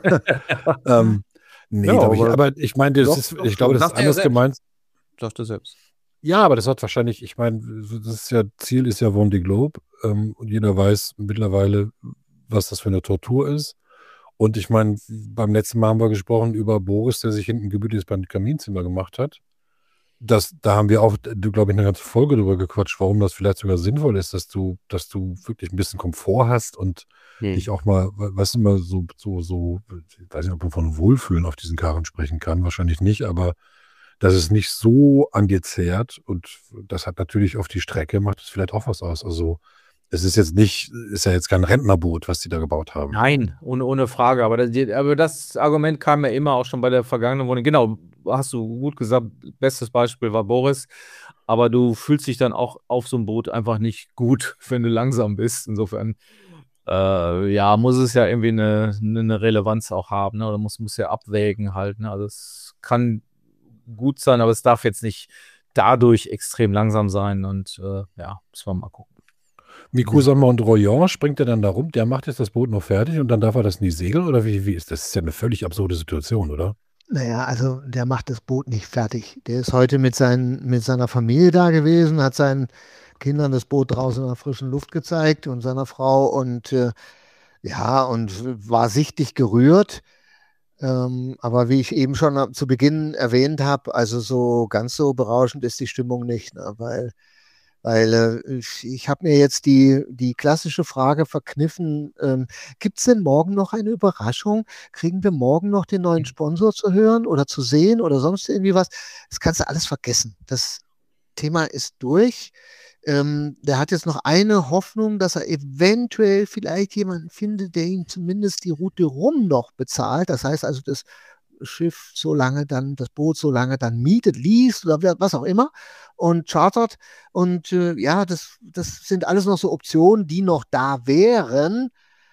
ähm, nee, Ja, glaube ich. aber- Aber ich meine, das Doch, ist, doch, ich glaube, das sagt ist er ja anders selbst. gemeint. Sagt er selbst. Ja, aber das hat wahrscheinlich, ich meine, das ist ja, Ziel ist ja Vendée Globe, ähm, und jeder weiß mittlerweile, was das für eine Tortur ist. Und ich meine, beim letzten Mal haben wir gesprochen über Boris, der sich hinten gemütliches beim Kaminzimmer gemacht hat. Das, da haben wir auch, glaube ich, eine ganze Folge drüber gequatscht, warum das vielleicht sogar sinnvoll ist, dass du, dass du wirklich ein bisschen Komfort hast und Hm. dich auch mal, we- weißt du, mal so, so, so, ich weiß nicht, ob man von Wohlfühlen auf diesen Karren sprechen kann, wahrscheinlich nicht, aber dass es nicht so an dir zehrt und das hat natürlich auf die Strecke, macht es vielleicht auch was aus. Also es ist jetzt nicht, ist ja jetzt kein Rentnerboot, was die da gebaut haben. Nein, ohne, ohne Frage. Aber das, die- aber das Argument kam ja immer auch schon bei der vergangenen Wohnung. Genau, hast du gut gesagt. Bestes Beispiel war Boris. Aber du fühlst dich dann auch auf so einem Boot einfach nicht gut, wenn du langsam bist. Insofern, äh, ja, muss es ja irgendwie eine, eine Relevanz auch haben. Ne? Oder muss, muss ja abwägen halt. Ne? Also es kann gut sein, aber es darf jetzt nicht dadurch extrem langsam sein. Und äh, ja, müssen wir mal gucken. Miku Sammer Royan, springt er dann da rum, der macht jetzt das Boot noch fertig und dann darf er das nie segeln? Oder wie, wie ist das? Das ist ja eine völlig absurde Situation, oder? Naja, also der macht das Boot nicht fertig. Der ist heute mit, seinen, mit seiner Familie da gewesen, hat seinen Kindern das Boot draußen in der frischen Luft gezeigt und seiner Frau und äh, ja, und war sichtlich gerührt. Ähm, aber wie ich eben schon am- zu Beginn erwähnt habe, also so ganz so berauschend ist die Stimmung nicht, ne? Weil, weil äh, ich, ich habe mir jetzt die, die klassische Frage verkniffen, ähm, gibt es denn morgen noch eine Überraschung? Kriegen wir morgen noch den neuen Sponsor zu hören oder zu sehen oder sonst irgendwie was? Das kannst du alles vergessen. Das Thema ist durch. Ähm, der hat jetzt noch eine Hoffnung, dass er eventuell vielleicht jemanden findet, der ihm zumindest die Route rum noch bezahlt. Das heißt also, das Schiff so lange dann, das Boot so lange dann mietet, least oder wer- was auch immer und chartert. Und äh, ja, das, das sind alles noch so Optionen, die noch da wären.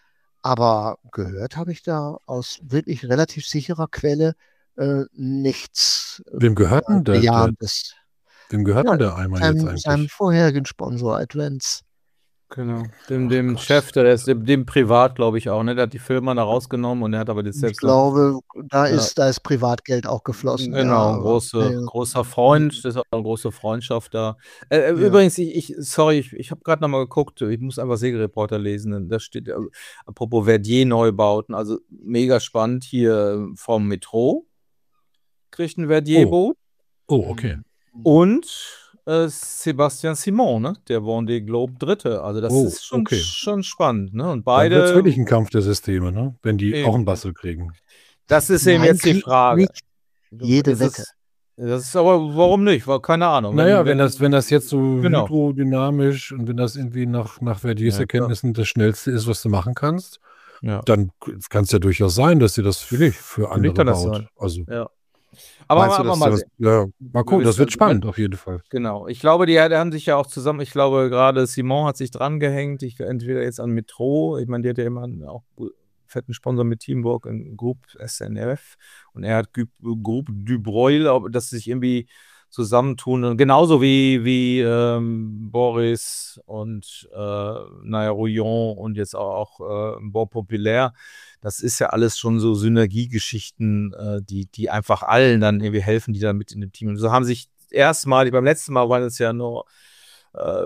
Aber gehört habe ich da aus wirklich relativ sicherer Quelle äh, nichts Wem gehört denn der, der, Bejahendes. wem gehört Ja, denn der Eimer jetzt Seinem, seinem eigentlich? vorherigen Sponsor Advents. Genau. Dem, Ach dem Gott. Chef, der ist dem, dem privat, glaube ich, auch, ne? Der hat die Filme da rausgenommen und der hat aber das Ich selbst noch. glaube, da Ja. ist, da ist Privatgeld auch geflossen. Genau, ja, ein aber, große, ja, ja. großer Freund, das ist auch eine große Freundschaft da. Äh, äh, Ja. Übrigens, ich, ich sorry, ich, ich habe gerade nochmal geguckt, ich muss einfach Segelreporter lesen. Da steht, äh, apropos Verdier-Neubauten, also mega spannend hier vom Metro kriegt ein Verdier-Boot. Oh, okay. Und äh, Sebastian Simon, ne? Der Vendée Globe Dritte. Also das Oh, ist schon, okay. schon spannend, ne? Und Dann wird es beide, wirklich ein Kampf der Systeme, ne? Wenn die auch eben, einen Bassel kriegen. das ist eben Nein, jetzt die krieg ich Frage. nicht. Jede Ist Wette. es, das ist aber, warum nicht? Weil, keine Ahnung. Naja, Wenn, wenn das, wenn das jetzt so Genau. hydrodynamisch und wenn das irgendwie nach, nach Verdiers Ja, klar. Erkenntnissen das Schnellste ist, was du machen kannst, Ja. dann kann es ja durchaus sein, dass sie das für, für Will ich andere dann das baut. sein? Also, Ja. Aber meinst mal, du, mal, dass mal das, sehen. ja, mal gucken, das Wisst wird ihr, spannend man- auf jeden Fall. Genau. Ich glaube, die, die haben sich ja auch zusammen, ich glaube, gerade Simon hat sich dran gehängt. Ich, entweder jetzt an Metro, ich meine, die hat ja immer einen auch gu- fetten Sponsor mit Teamwork in Group S N F und er hat Group, Group Dubreuil, aber dass sie sich irgendwie zusammentun. Und genauso wie, wie ähm, Boris und äh, naja, Rouillon und jetzt auch, auch äh, Bon Populaire. Das ist ja alles schon so Synergiegeschichten, äh, die, die einfach allen dann irgendwie helfen, die da mit in dem Team. Und so haben sich erstmal, beim letzten Mal waren es ja nur, äh,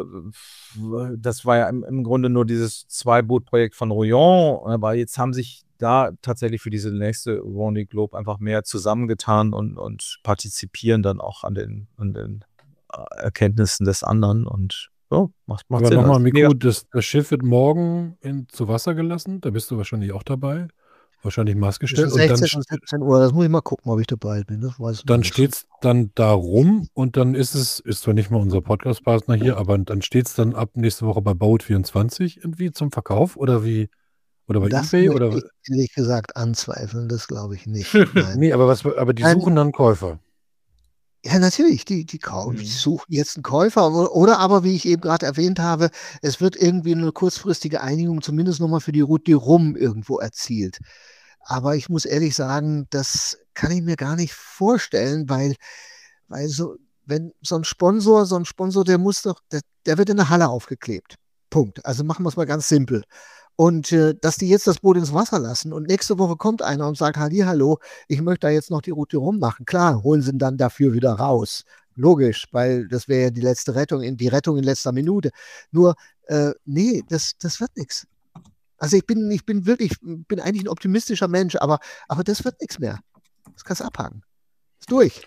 das war ja im, im Grunde nur dieses Zwei-Boot-Projekt von Rouillon, aber jetzt haben sich da tatsächlich für diese nächste Vendée Globe einfach mehr zusammengetan und, und partizipieren dann auch an den, an den äh, Erkenntnissen des anderen und so, macht, macht Aber Sinn. nochmal, Also, Miku, mega- das, das Schiff wird morgen in, zu Wasser gelassen. Da bist du wahrscheinlich auch dabei. Wahrscheinlich Zwischen maßgestellt. Und dann, sechzehn und siebzehn Uhr, das muss ich mal gucken, ob ich dabei bin. Das weiß ich noch dann nicht. steht es dann da rum und dann ist es, ist zwar nicht mal unser Podcast-Partner hier, aber dann steht es dann ab nächste Woche bei Boat vierundzwanzig irgendwie zum Verkauf oder wie? Oder bei Das eBay? möchte Oder? ich ehrlich gesagt anzweifeln, das glaube ich nicht. Nein. Nee, aber was, aber die Nein. suchen dann Käufer. Ja, natürlich, die, die, kaufen, die Mhm. suchen jetzt einen Käufer. Oder, oder aber, wie ich eben gerade erwähnt habe, es wird irgendwie eine kurzfristige Einigung, zumindest nochmal für die Route du Rhum irgendwo erzielt. Aber ich muss ehrlich sagen, das kann ich mir gar nicht vorstellen, weil, weil so, wenn so ein Sponsor, so ein Sponsor, der muss doch, der, der wird in der Halle aufgeklebt. Punkt. Also machen wir es mal ganz simpel. Und äh, dass die jetzt das Boot ins Wasser lassen und nächste Woche kommt einer und sagt, Halli, hallo, ich möchte da jetzt noch die Route rummachen. Klar, holen sie ihn dann dafür wieder raus. Logisch, weil das wäre ja die letzte Rettung, in die Rettung in letzter Minute. Nur, äh, nee, das, das wird nichts. Also ich bin, ich bin wirklich, bin eigentlich ein optimistischer Mensch, aber, aber das wird nichts mehr. Das kannst du abhaken. Ist durch.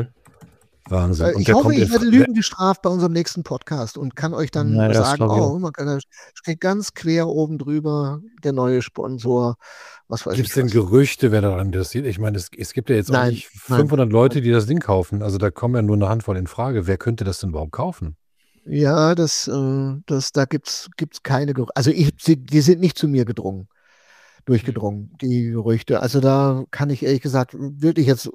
Wahnsinn. Äh, Und Ich der hoffe, kommt ich in werde Fra- Lügen gestraft bei unserem nächsten Podcast und kann euch dann Ja, das sagen, glaub ich oh, auch. man kann, da steht ganz quer oben drüber der neue Sponsor, was weiß Gibt es ich denn was. Gerüchte, wer daran interessiert? Ich meine, es, es gibt ja jetzt auch Nein, nicht nein. fünfhundert Leute, die das Ding kaufen. Also da kommen ja nur eine Handvoll in Frage. Wer könnte das denn überhaupt kaufen? Ja, das, äh, das, da gibt's, gibt's keine Gerüchte. Also ich, sie, die sind nicht zu mir gedrungen, durchgedrungen, die Gerüchte. Also da kann ich ehrlich gesagt wirklich jetzt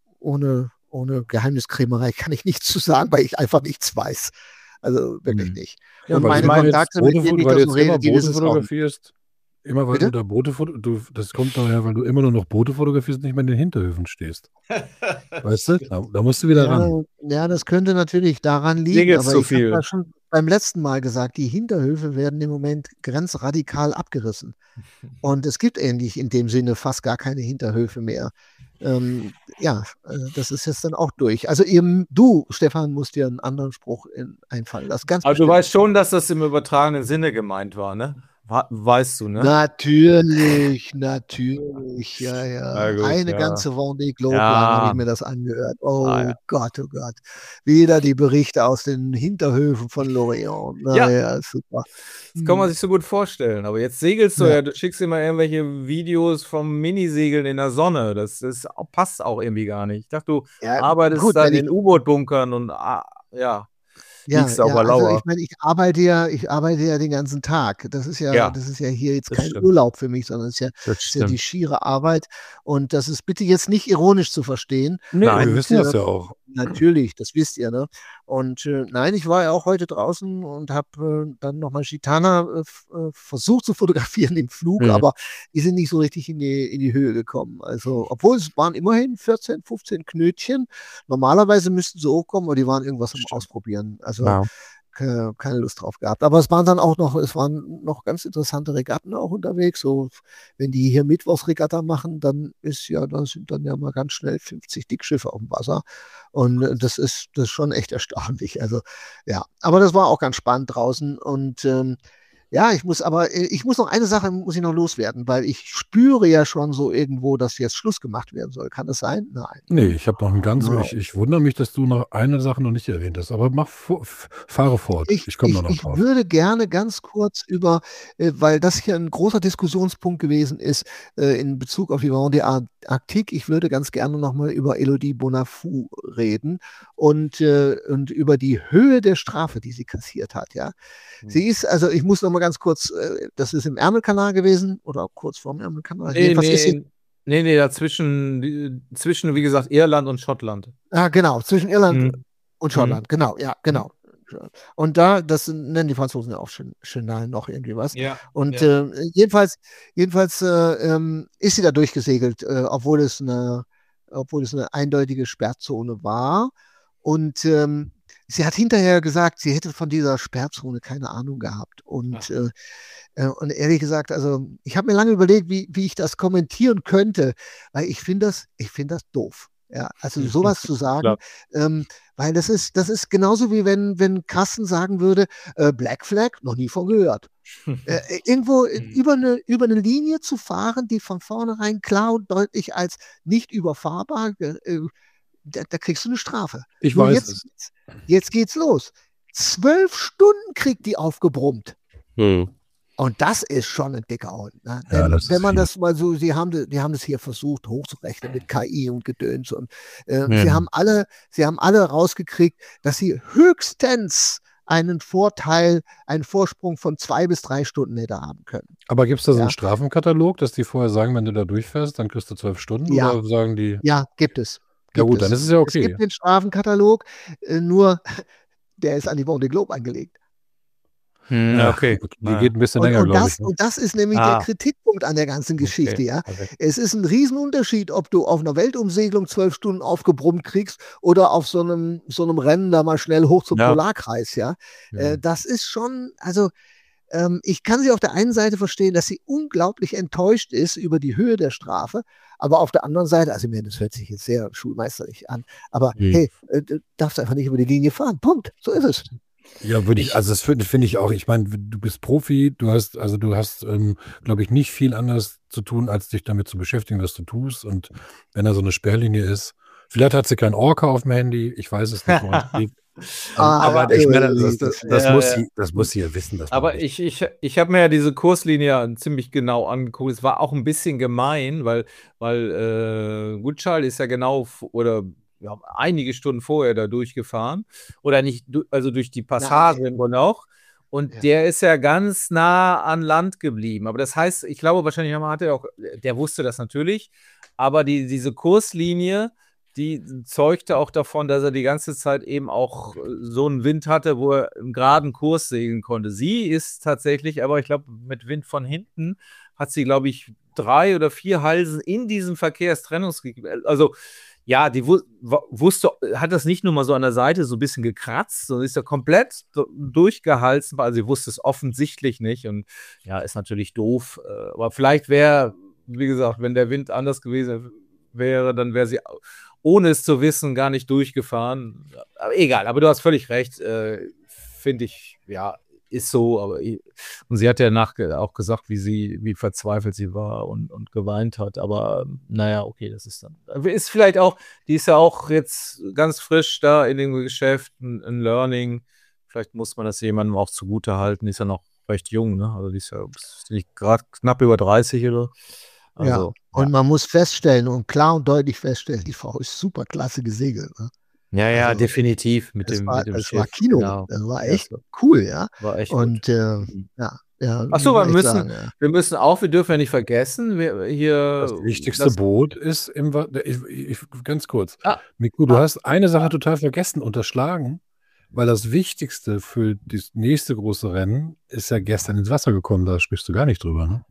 ohne, ohne Geheimniskrämerei kann ich nichts zu sagen, weil ich einfach nichts weiß. Also wirklich Hm. nicht. Ja, Und weil meine ich meine, Kontakte, mit Boote, denen ich weil da du so jetzt immer rede, die Boote wissen es auch. fotografierst, immer weil Bitte? du da Boote foto, du, das kommt daher, weil du immer nur noch Boote fotografierst und nicht mehr in den Hinterhöfen stehst. Weißt du? Da, da musst du wieder ran. Ja, ja, das könnte natürlich daran liegen, Segelt's aber zu ich habe viel. ja schon beim letzten Mal gesagt, die Hinterhöfe werden im Moment grenzradikal abgerissen. Und es gibt eigentlich in dem Sinne fast gar keine Hinterhöfe mehr. Ähm, ja, äh, das ist jetzt dann auch durch. Also eben, du, Stefan, musst dir einen anderen Spruch in, einfallen lassen. Ganz Aber du bestimmt. weißt schon, dass das im übertragenen Sinne gemeint war, ne? Wa- Weißt du, ne? Natürlich, natürlich, ja, Na ja. gut, Eine ja. ganze Vendée Globe lang habe ich Ja. mir das angehört. Oh Ah, ja. Gott, oh Gott. Wieder die Berichte aus den Hinterhöfen von Lorient. Ja. Naja, super. Das kann man Hm. sich so gut vorstellen. Aber jetzt segelst du Ja. ja, du schickst immer irgendwelche Videos vom Minisegeln in der Sonne. Das, ist, passt auch irgendwie gar nicht. Ich dachte, du Ja, arbeitest gut, dann wenn ich, in U-Boot-Bunkern und ah, ja, ja, liegst auf ja, der also Lauer. ich meine, ich arbeite ja, ich arbeite ja den ganzen Tag. Das ist ja, Ja, das ist ja hier jetzt das kein stimmt. Urlaub für mich, sondern es ist ja, Das es ist ja die stimmt. schiere Arbeit. Und das ist bitte jetzt nicht ironisch zu verstehen. Nee, Nein. wir Und wissen das äh, ja auch. natürlich, das wisst ihr, ne? Und äh, nein, ich war ja auch heute draußen und habe äh, dann nochmal Gitana äh, f- äh, versucht zu fotografieren im Flug, Mhm. aber die sind nicht so richtig in die, in die Höhe gekommen. Also, obwohl es waren immerhin vierzehn, fünfzehn Knötchen. Normalerweise müssten sie hochkommen, aber die waren irgendwas am Stimmt. Ausprobieren. Also Ja. ke- keine Lust drauf gehabt. Aber es waren dann auch noch, es waren noch ganz interessante Regatten auch unterwegs. So, wenn die hier Mittwochsregatta machen, dann ist ja, da sind dann ja mal ganz schnell fünfzig Dickschiffe auf dem Wasser. Und äh, das ist, das ist schon echt erstaunlich. Also, ja, aber das war auch ganz spannend draußen. Und ähm, Ja, ich muss aber, äh, ich muss noch eine Sache muss ich noch loswerden, weil ich spüre ja schon so irgendwo, dass jetzt Schluss gemacht werden soll. Kann das sein? Nein. Nee, ich habe noch ein ganz, Ja. ich, ich wundere mich, dass du noch eine Sache noch nicht erwähnt hast, aber mach, vor- f- fahre fort. Ich, Ich komme ich, da noch ich drauf. würde gerne ganz kurz über, äh, weil das hier ein großer Diskussionspunkt gewesen ist, äh, in Bezug auf die Vendée Ar- Arctique, ich würde ganz gerne nochmal über Elodie Bonafou reden und, äh, und über die Höhe der Strafe, die sie kassiert hat, ja. Sie ist, also ich muss nochmal ganz kurz, äh, das ist im Ärmelkanal gewesen oder kurz vorm Ärmelkanal. Nee, Jedenfalls ist sie, nee, nee, nee, dazwischen, die- zwischen, wie gesagt, Irland und Schottland. ah, genau, zwischen Irland Mhm. und Schottland, genau, ja, genau. Und da, das nennen die Franzosen ja auch Chen- Chenal noch irgendwie was. Ja. Und ja. äh, jedenfalls, jedenfalls äh, ähm, ist sie da durchgesegelt, äh, obwohl es eine, obwohl es eine eindeutige Sperrzone war. Und ähm, sie hat hinterher gesagt, sie hätte von dieser Sperrzone keine Ahnung gehabt. Und, äh, äh, und ehrlich gesagt, also ich habe mir lange überlegt, wie, wie ich das kommentieren könnte, weil ich finde das, ich finde das doof. Ja, also sowas zu sagen, ähm, weil das ist, das ist genauso wie wenn, wenn Carsten sagen würde, äh, Black Flag, noch nie von gehört. Äh, irgendwo äh, über eine, über eine Linie zu fahren, die von vornherein klar und deutlich als nicht überfahrbar, äh, da, da kriegst du eine Strafe. Ich Nur weiß jetzt, es. jetzt geht's los. Zwölf Stunden kriegt die aufgebrummt. Hm. Und das ist schon ein dicker Hund. Ne? Ja, Denn das ist wenn man viel. das mal so, sie haben, die haben das hier versucht hochzurechnen mit K I und Gedöns und äh, Ja. sie haben alle, sie haben alle rausgekriegt, dass sie höchstens einen Vorteil, einen Vorsprung von zwei bis drei Stunden hätte haben können. Aber gibt es da so einen Ja. Strafenkatalog, dass die vorher sagen, wenn du da durchfährst, dann kriegst du zwölf Stunden? Ja. Oder sagen die, Ja, gibt es. ja Gibt gut, dann ist es ja Es okay. gibt den Strafenkatalog, äh, nur der ist an die Vendée Globe angelegt. Hm, Ja, okay. gut, die Ah. geht ein bisschen Und, länger, und, glaube das, ich. Ne? und das ist nämlich Ah. der Kritikpunkt an der ganzen Geschichte, Okay. ja. Okay. Es ist ein Riesenunterschied, ob du auf einer Weltumsegelung zwölf Stunden aufgebrummt kriegst oder auf so einem, so einem Rennen da mal schnell hoch zum Ja. Polarkreis, ja. Ja. Äh, das ist schon, also ähm, ich kann sie auf der einen Seite verstehen, dass sie unglaublich enttäuscht ist über die Höhe der Strafe, aber auf der anderen Seite, also mir, das hört sich jetzt sehr schulmeisterlich an, aber Hm. hey, äh, du darfst einfach nicht über die Linie fahren, Punkt, so ist es. Ja, würde ich, Ich- also das finde finde ich auch. Ich meine, du bist Profi, du hast, also du hast, ähm, glaube ich, nicht viel anderes zu tun, als dich damit zu beschäftigen, was du tust. Und wenn da so eine Sperrlinie ist, vielleicht hat sie kein Orca auf dem Handy, ich weiß es nicht, woran es liegt. Ah, aber ich meine, das, das, das, Ja, muss, ja. Sie, das muss sie ja wissen. Dass man Aber nicht- ich, ich, ich habe mir ja diese Kurslinie ziemlich genau angeguckt. Es war auch ein bisschen gemein, weil, weil äh, Goodchild ist ja genau f- oder ja, einige Stunden vorher da durchgefahren. Oder nicht, du- also durch die Passage im Grunde auch. Und Ja. der ist ja ganz nah an Land geblieben. Aber das heißt, ich glaube, wahrscheinlich hat er auch, der wusste das natürlich, aber die, diese Kurslinie, die zeugte auch davon, dass er die ganze Zeit eben auch äh, so einen Wind hatte, wo er im geraden Kurs segeln konnte. Sie ist tatsächlich, aber ich glaube, mit Wind von hinten hat sie, glaube ich, drei oder vier Halsen in diesem Verkehrstrennungsgebiet. Also, ja, die wu wa- wusste, hat das nicht nur mal so an der Seite so ein bisschen gekratzt, sondern ist ja komplett do- durchgehalten. Also, sie wusste es offensichtlich nicht und ja, ist natürlich doof. äh, Aber vielleicht wäre, wie gesagt, wenn der Wind anders gewesen wäre, dann wäre sie ohne es zu wissen, gar nicht durchgefahren. Aber egal, aber du hast völlig recht. Äh, Finde ich, ja, ist so. Aber ich, und sie hat ja nach auch gesagt, wie sie, wie verzweifelt sie war und, und geweint hat. Aber ähm, naja, okay, das ist dann. Ist vielleicht auch, die ist ja auch jetzt ganz frisch da in dem Geschäft, ein, ein Learning. Vielleicht muss man das jemandem auch zugute halten. Die ist ja noch recht jung, ne? Also die ist ja gerade knapp über dreißig oder. Also, Und ja. man muss feststellen und klar und deutlich feststellen, die Frau ist super klasse gesegelt. Ne? Ja, ja, Also, definitiv. Mit Das, dem, war, mit dem das Schiff. war Kino, Genau. das war Ja, echt das cool, ja. war echt Und gut. äh, Mhm. ja, ja. Ach so, muss wir man echt müssen, sagen, ja. wir müssen auch, wir dürfen ja nicht vergessen, wir hier. Das wichtigste das- Boot ist im, Wa- ich, ich, ganz kurz. Ah. Miku, du Ah. hast eine Sache total vergessen, unterschlagen, weil das Wichtigste für das nächste große Rennen ist ja gestern ins Wasser gekommen, da sprichst du gar nicht drüber, ne?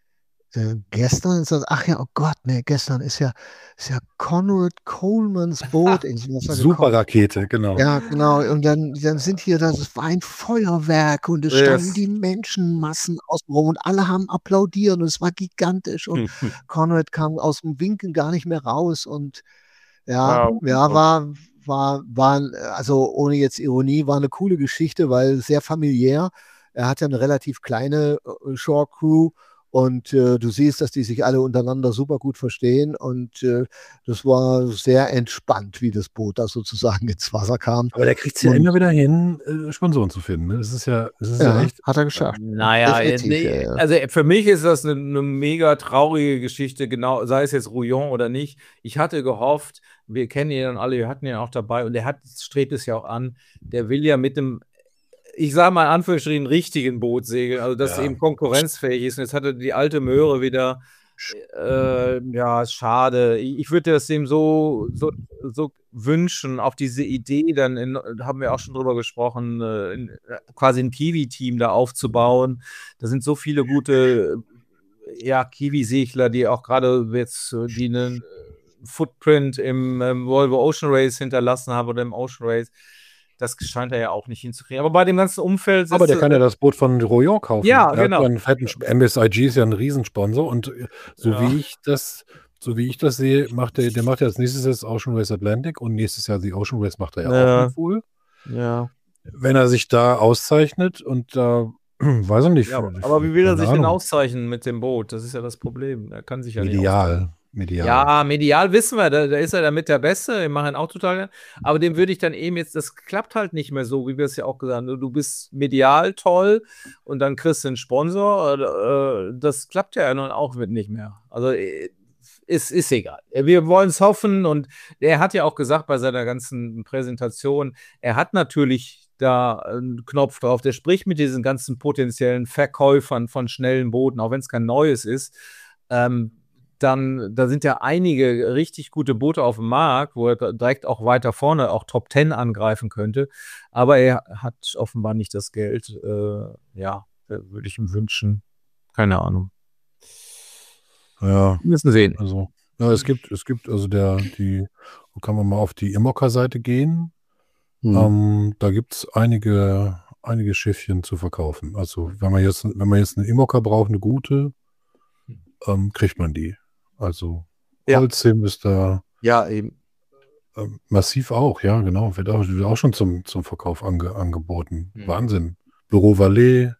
Äh, gestern ist das, ach ja, oh Gott, ne, gestern ist ja, ist ja Conrad Colemans Boot ins Wasser gekommen. Superrakete, genau. Ja, genau. Und dann, dann sind hier, das war ein Feuerwerk und es Yes. standen die Menschenmassen außenrum und alle haben applaudiert und es war gigantisch und Conrad kam aus dem Winken gar nicht mehr raus und ja, Wow. ja, war, war, war, also ohne jetzt Ironie, war eine coole Geschichte, weil sehr familiär. Er hat ja eine relativ kleine äh, Shore-Crew und äh, du siehst, dass die sich alle untereinander super gut verstehen und äh, das war sehr entspannt, wie das Boot da sozusagen ins Wasser kam. Aber der kriegt es ja Und- immer wieder hin, äh, Sponsoren zu finden. Ne? Das ist ja, das ist ja, Ja, echt. hat er geschafft. Naja, Definitiv, nee, ja, ja. also für mich ist das eine, eine mega traurige Geschichte, genau, sei es jetzt Rouillon oder nicht. Ich hatte gehofft, wir kennen ihn dann alle, wir hatten ihn auch dabei und er hat, strebt es ja auch an, der will ja mit dem, ich sage mal in Anführungsstrichen, richtigen Boot segeln, also dass Ja. es eben konkurrenzfähig ist. Und jetzt hatte die alte Möhre wieder, äh, ja, schade. Ich, ich würde das dem so, so, so wünschen, auf diese Idee, dann in, haben wir auch schon drüber gesprochen, äh, in, quasi ein Kiwi-Team da aufzubauen. Da sind so viele gute, ja, Kiwi-Segler, die auch gerade jetzt, äh, die einen Footprint im ähm, Volvo Ocean Race hinterlassen haben oder im Ocean Race. Das scheint er ja auch nicht hinzukriegen. Aber bei dem ganzen Umfeld... Aber der sitzt- kann ja das Boot von Royan kaufen. Ja, Der genau. Hat ja einen fetten Sp- M S I G ist ja ein Riesensponsor und äh, so Ja. wie ich das, so wie ich das sehe, macht der, der macht ja als nächstes das Ocean Race Atlantic und nächstes Jahr die Ocean Race macht er ja, Ja. auch mit Pool. Ja. Wenn er sich da auszeichnet und da, weiß ich nicht. Ja, aber, aber wie will er keine sich denn Ahnung. auszeichnen mit dem Boot? Das ist ja das Problem. Er kann sich ja nicht Medial. Medial. Ja, medial wissen wir, da, da ist er damit der Beste, wir machen auch total gern. Aber dem würde ich dann eben jetzt, das klappt halt nicht mehr so, wie wir es ja auch gesagt haben. Du, du bist medial toll und dann kriegst du einen Sponsor. Äh, das klappt ja nun auch mit nicht mehr. Also äh, ist, ist egal. Wir wollen es hoffen und er hat ja auch gesagt bei seiner ganzen Präsentation, er hat natürlich da einen Knopf drauf, der spricht mit diesen ganzen potenziellen Verkäufern von schnellen Booten, auch wenn es kein neues ist. Ähm, dann, da sind ja einige richtig gute Boote auf dem Markt, wo er direkt auch weiter vorne auch Top Ten angreifen könnte. Aber er hat offenbar nicht das Geld. Äh, ja, würde ich ihm wünschen. Keine Ahnung. Ja, Wir müssen sehen. also, ja, es gibt, es gibt, also der, die, wo kann man mal auf die Immoca-Seite gehen? Hm. Ähm, da gibt es einige, einige Schiffchen zu verkaufen. Also, wenn man jetzt, wenn man jetzt eine Immoca braucht, eine gute, ähm, kriegt man die. Also, Ja. Holcim ist da Ja, eben. ähm, massiv auch, ja, genau. Wird auch, wird auch schon zum, zum Verkauf ange, angeboten. Mhm. Wahnsinn. Bureau Valais,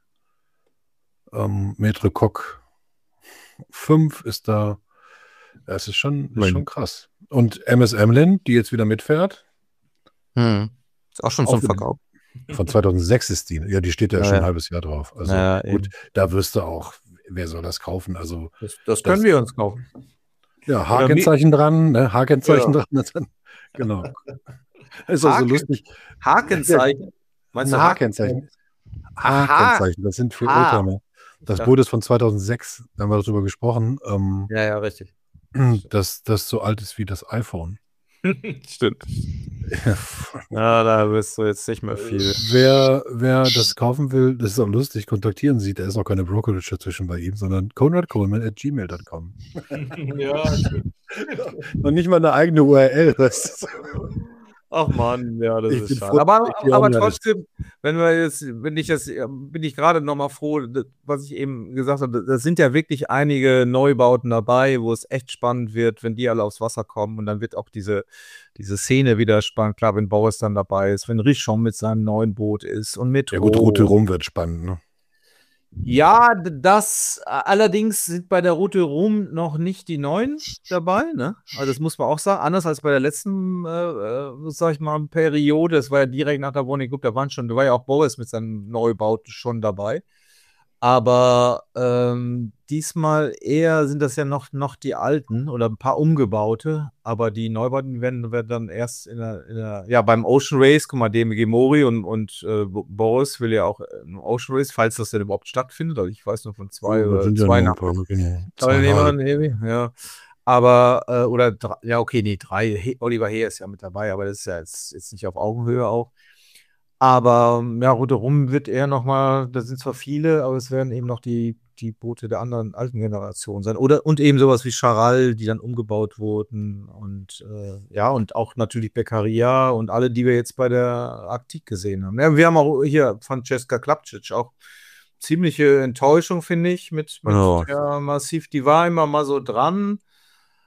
ähm, Maître Coq fünf ist da. Das ist schon, ist Nein. schon krass. Und M S Emlyn, die jetzt wieder mitfährt, Hm. Ist auch schon Auch zum für- Verkauf. von zweitausendsechs ist die. Ja, die steht ja, Ja, schon ja. ein halbes Jahr drauf. Also Ja, gut, eben. da wirst du auch, wer soll das kaufen? Also Das, das können Das- wir uns kaufen. ja, H-Kennzeichen dran, ne? H-Kennzeichen Ja. dran. Dann, genau. Ist auch so Haken- lustig. Hakenzeichen. Meinst du Ein Haken? H-Kennzeichen. Aha. H-Kennzeichen, das sind für Ah. Oldtimer. Das Ja. Boot ist von zweitausendsechs, da haben wir darüber gesprochen, ähm, Ja, ja, richtig. dass das so alt ist wie das iPhone. Stimmt. Ja, da wirst du jetzt nicht mehr viel. Wer, wer das kaufen will, das ist auch lustig, kontaktieren Sie. Da ist auch keine Brokerage dazwischen bei ihm, sondern conrad coleman at gmail dot com. Ja, Und nicht mal eine eigene U R L. Das ist, ach Mann, ja, das Ich ist bin schade. froh, Aber, dass ich die aber online trotzdem, wenn wir jetzt, bin ich jetzt, bin ich gerade noch mal froh, das, was ich eben gesagt habe, da sind ja wirklich einige Neubauten dabei, wo es echt spannend wird, wenn die alle aufs Wasser kommen und dann wird auch diese, diese Szene wieder spannend. Klar, wenn Boris dann dabei ist, wenn Richon mit seinem neuen Boot ist und mit ja gut, Roh. Route rum wird spannend. Ne? Ja, d- das allerdings sind bei der Route Rum noch nicht die neuen dabei, ne? Also das muss man auch sagen, anders als bei der letzten, äh, äh, sag ich mal, Periode, das war ja direkt nach der Warning Group, da waren schon, da war ja auch Boris mit seinem Neubauten schon dabei. Aber ähm, diesmal eher sind das ja noch, noch die alten oder ein paar umgebaute, aber die Neubauten werden, werden dann erst in der, in der, ja, beim Ocean Race, guck mal, D M G Mori und, und äh, Bo- Boris will ja auch ein Ocean Race, falls das denn überhaupt stattfindet. Also ich weiß nur von zwei Oh, oder das sind ja zwei nur nach ein paar, genau. Teilnehmern, irgendwie, ja. Aber, äh, oder, drei, ja, okay, nee, drei. He Oliver Heer ist ja mit dabei, aber das ist ja jetzt, jetzt nicht auf Augenhöhe auch. Aber, ähm, ja, rundherum wird eher nochmal, da sind zwar viele, aber es werden eben noch die, die Boote der anderen alten Generation sein. Oder, und eben sowas wie Charal, die dann umgebaut wurden. Und, äh, ja, und auch natürlich Beccaria und alle, die wir jetzt bei der Arktik gesehen haben. Ja, wir haben auch hier Francesca Klapčić, auch ziemliche Enttäuschung, finde ich, mit, mit Ja. der Massiv. Die war immer mal so dran.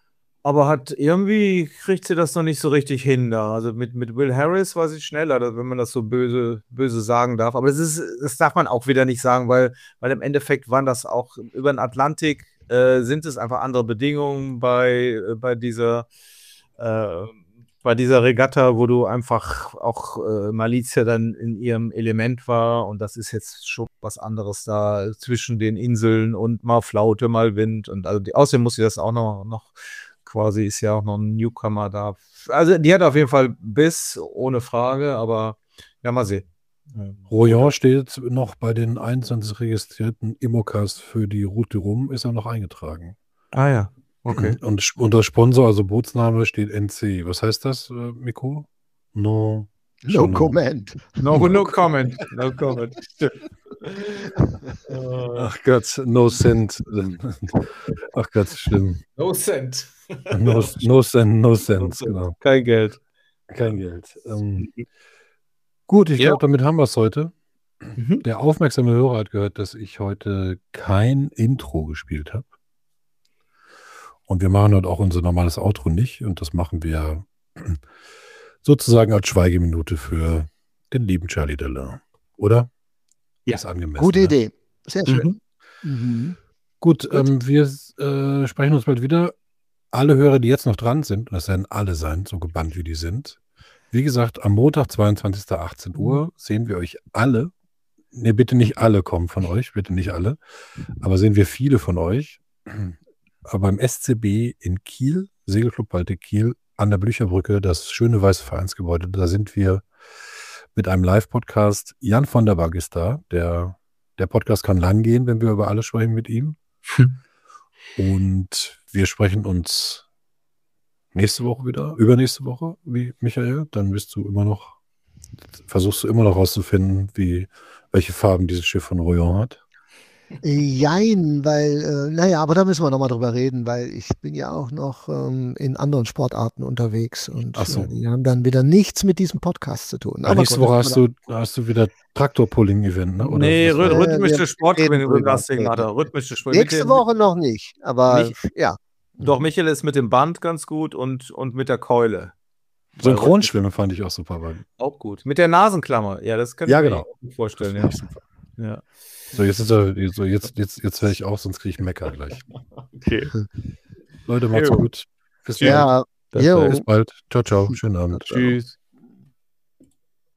aber hat irgendwie kriegt sie das noch nicht so richtig hin da. Also mit, mit Will Harris war sie schneller, da- wenn man das so böse, böse sagen darf. Aber das ist, das darf man auch wieder nicht sagen, weil, weil im Endeffekt waren das auch über den Atlantik, äh, sind es einfach andere Bedingungen bei, äh, bei dieser äh, bei dieser Regatta, wo du einfach auch äh, Malizia dann in ihrem Element war, und das ist jetzt schon was anderes da zwischen den Inseln und mal Flaute, mal Wind, und also die, außerdem muss sie das auch noch, noch quasi, ist ja auch noch ein Newcomer da. Also die hat auf jeden Fall Biss, ohne Frage, aber ja, mal sehen. Royan steht noch bei den einundzwanzig registrierten Immocas für die Route Rum, ist er noch eingetragen. Ah ja, okay. Und sch- unter Sponsor, also Bootsname, steht N C. Was heißt das, äh, Miko? No. No Schon- comment. No, no comment. No comment. Ach Gott, no cent. Ach Gott, schlimm. No cent. No, no cent, no sense, genau. Kein Geld. Kein Geld. Ähm, gut, ich Ja. glaube, damit haben wir es heute. Mhm. Der aufmerksame Hörer hat gehört, dass ich heute kein Intro gespielt habe. Und wir machen heute auch unser normales Outro nicht. Und das machen wir sozusagen als Schweigeminute für den lieben Charlie Dallin. Oder? Ja. Ist angemessen. Gute ne? Idee. Sehr schön. Mhm. Mhm. Gut, Ähm, wir äh, sprechen uns bald wieder. Alle Hörer, die jetzt noch dran sind, und das werden alle sein, so gebannt wie die sind. Wie gesagt, am Montag, zweiundzwanzigsten achtzehn Uhr, sehen wir euch alle. Ne, bitte nicht alle kommen von euch, bitte nicht alle. Aber sehen wir viele von euch. Aber beim S C B in Kiel, Segelclub Baltic Kiel, an der Blücherbrücke, das schöne weiße Vereinsgebäude, da sind wir mit einem Live-Podcast. Jan von der Berg ist da. Der, der Podcast kann lang gehen, wenn wir über alles sprechen mit ihm. Und wir sprechen uns nächste Woche wieder, übernächste Woche, wie Michael. Dann bist du immer noch, versuchst du immer noch rauszufinden, wie, welche Farben dieses Schiff von Royan hat. Jein, weil, äh, naja, aber da müssen wir nochmal drüber reden, weil ich bin ja auch noch ähm, in anderen Sportarten unterwegs und Ach so. äh, die haben dann wieder nichts mit diesem Podcast zu tun. Aber nächste gut, Woche das hast können du, hast du wieder Traktor-Pulling-Event, ne? Oder Nee, was war rhy- das? wir- rhythmische wir Sportgymnastik reden hat er. drüber. Rhythmische Sport. wir- Mit Nächste dem- Woche noch nicht, aber Nicht- ja. Doch, Michael ist mit dem Band ganz gut und, und mit der Keule. Synchronschwimmen fand ich auch super. Weil, Auch gut. Mit der Nasenklammer. Ja, das kann Ja, ich mir genau. auch gut vorstellen. das Ja. finde ich super. Ja. So, jetzt ist er, so jetzt, jetzt, jetzt höre ich auf, sonst kriege ich Mecker gleich. Okay. Leute, macht's Jo. gut. Bis Tschüss. bald. Ja, Das jo. heißt- Bis bald. Ciao, ciao. Schönen Abend. Tschüss.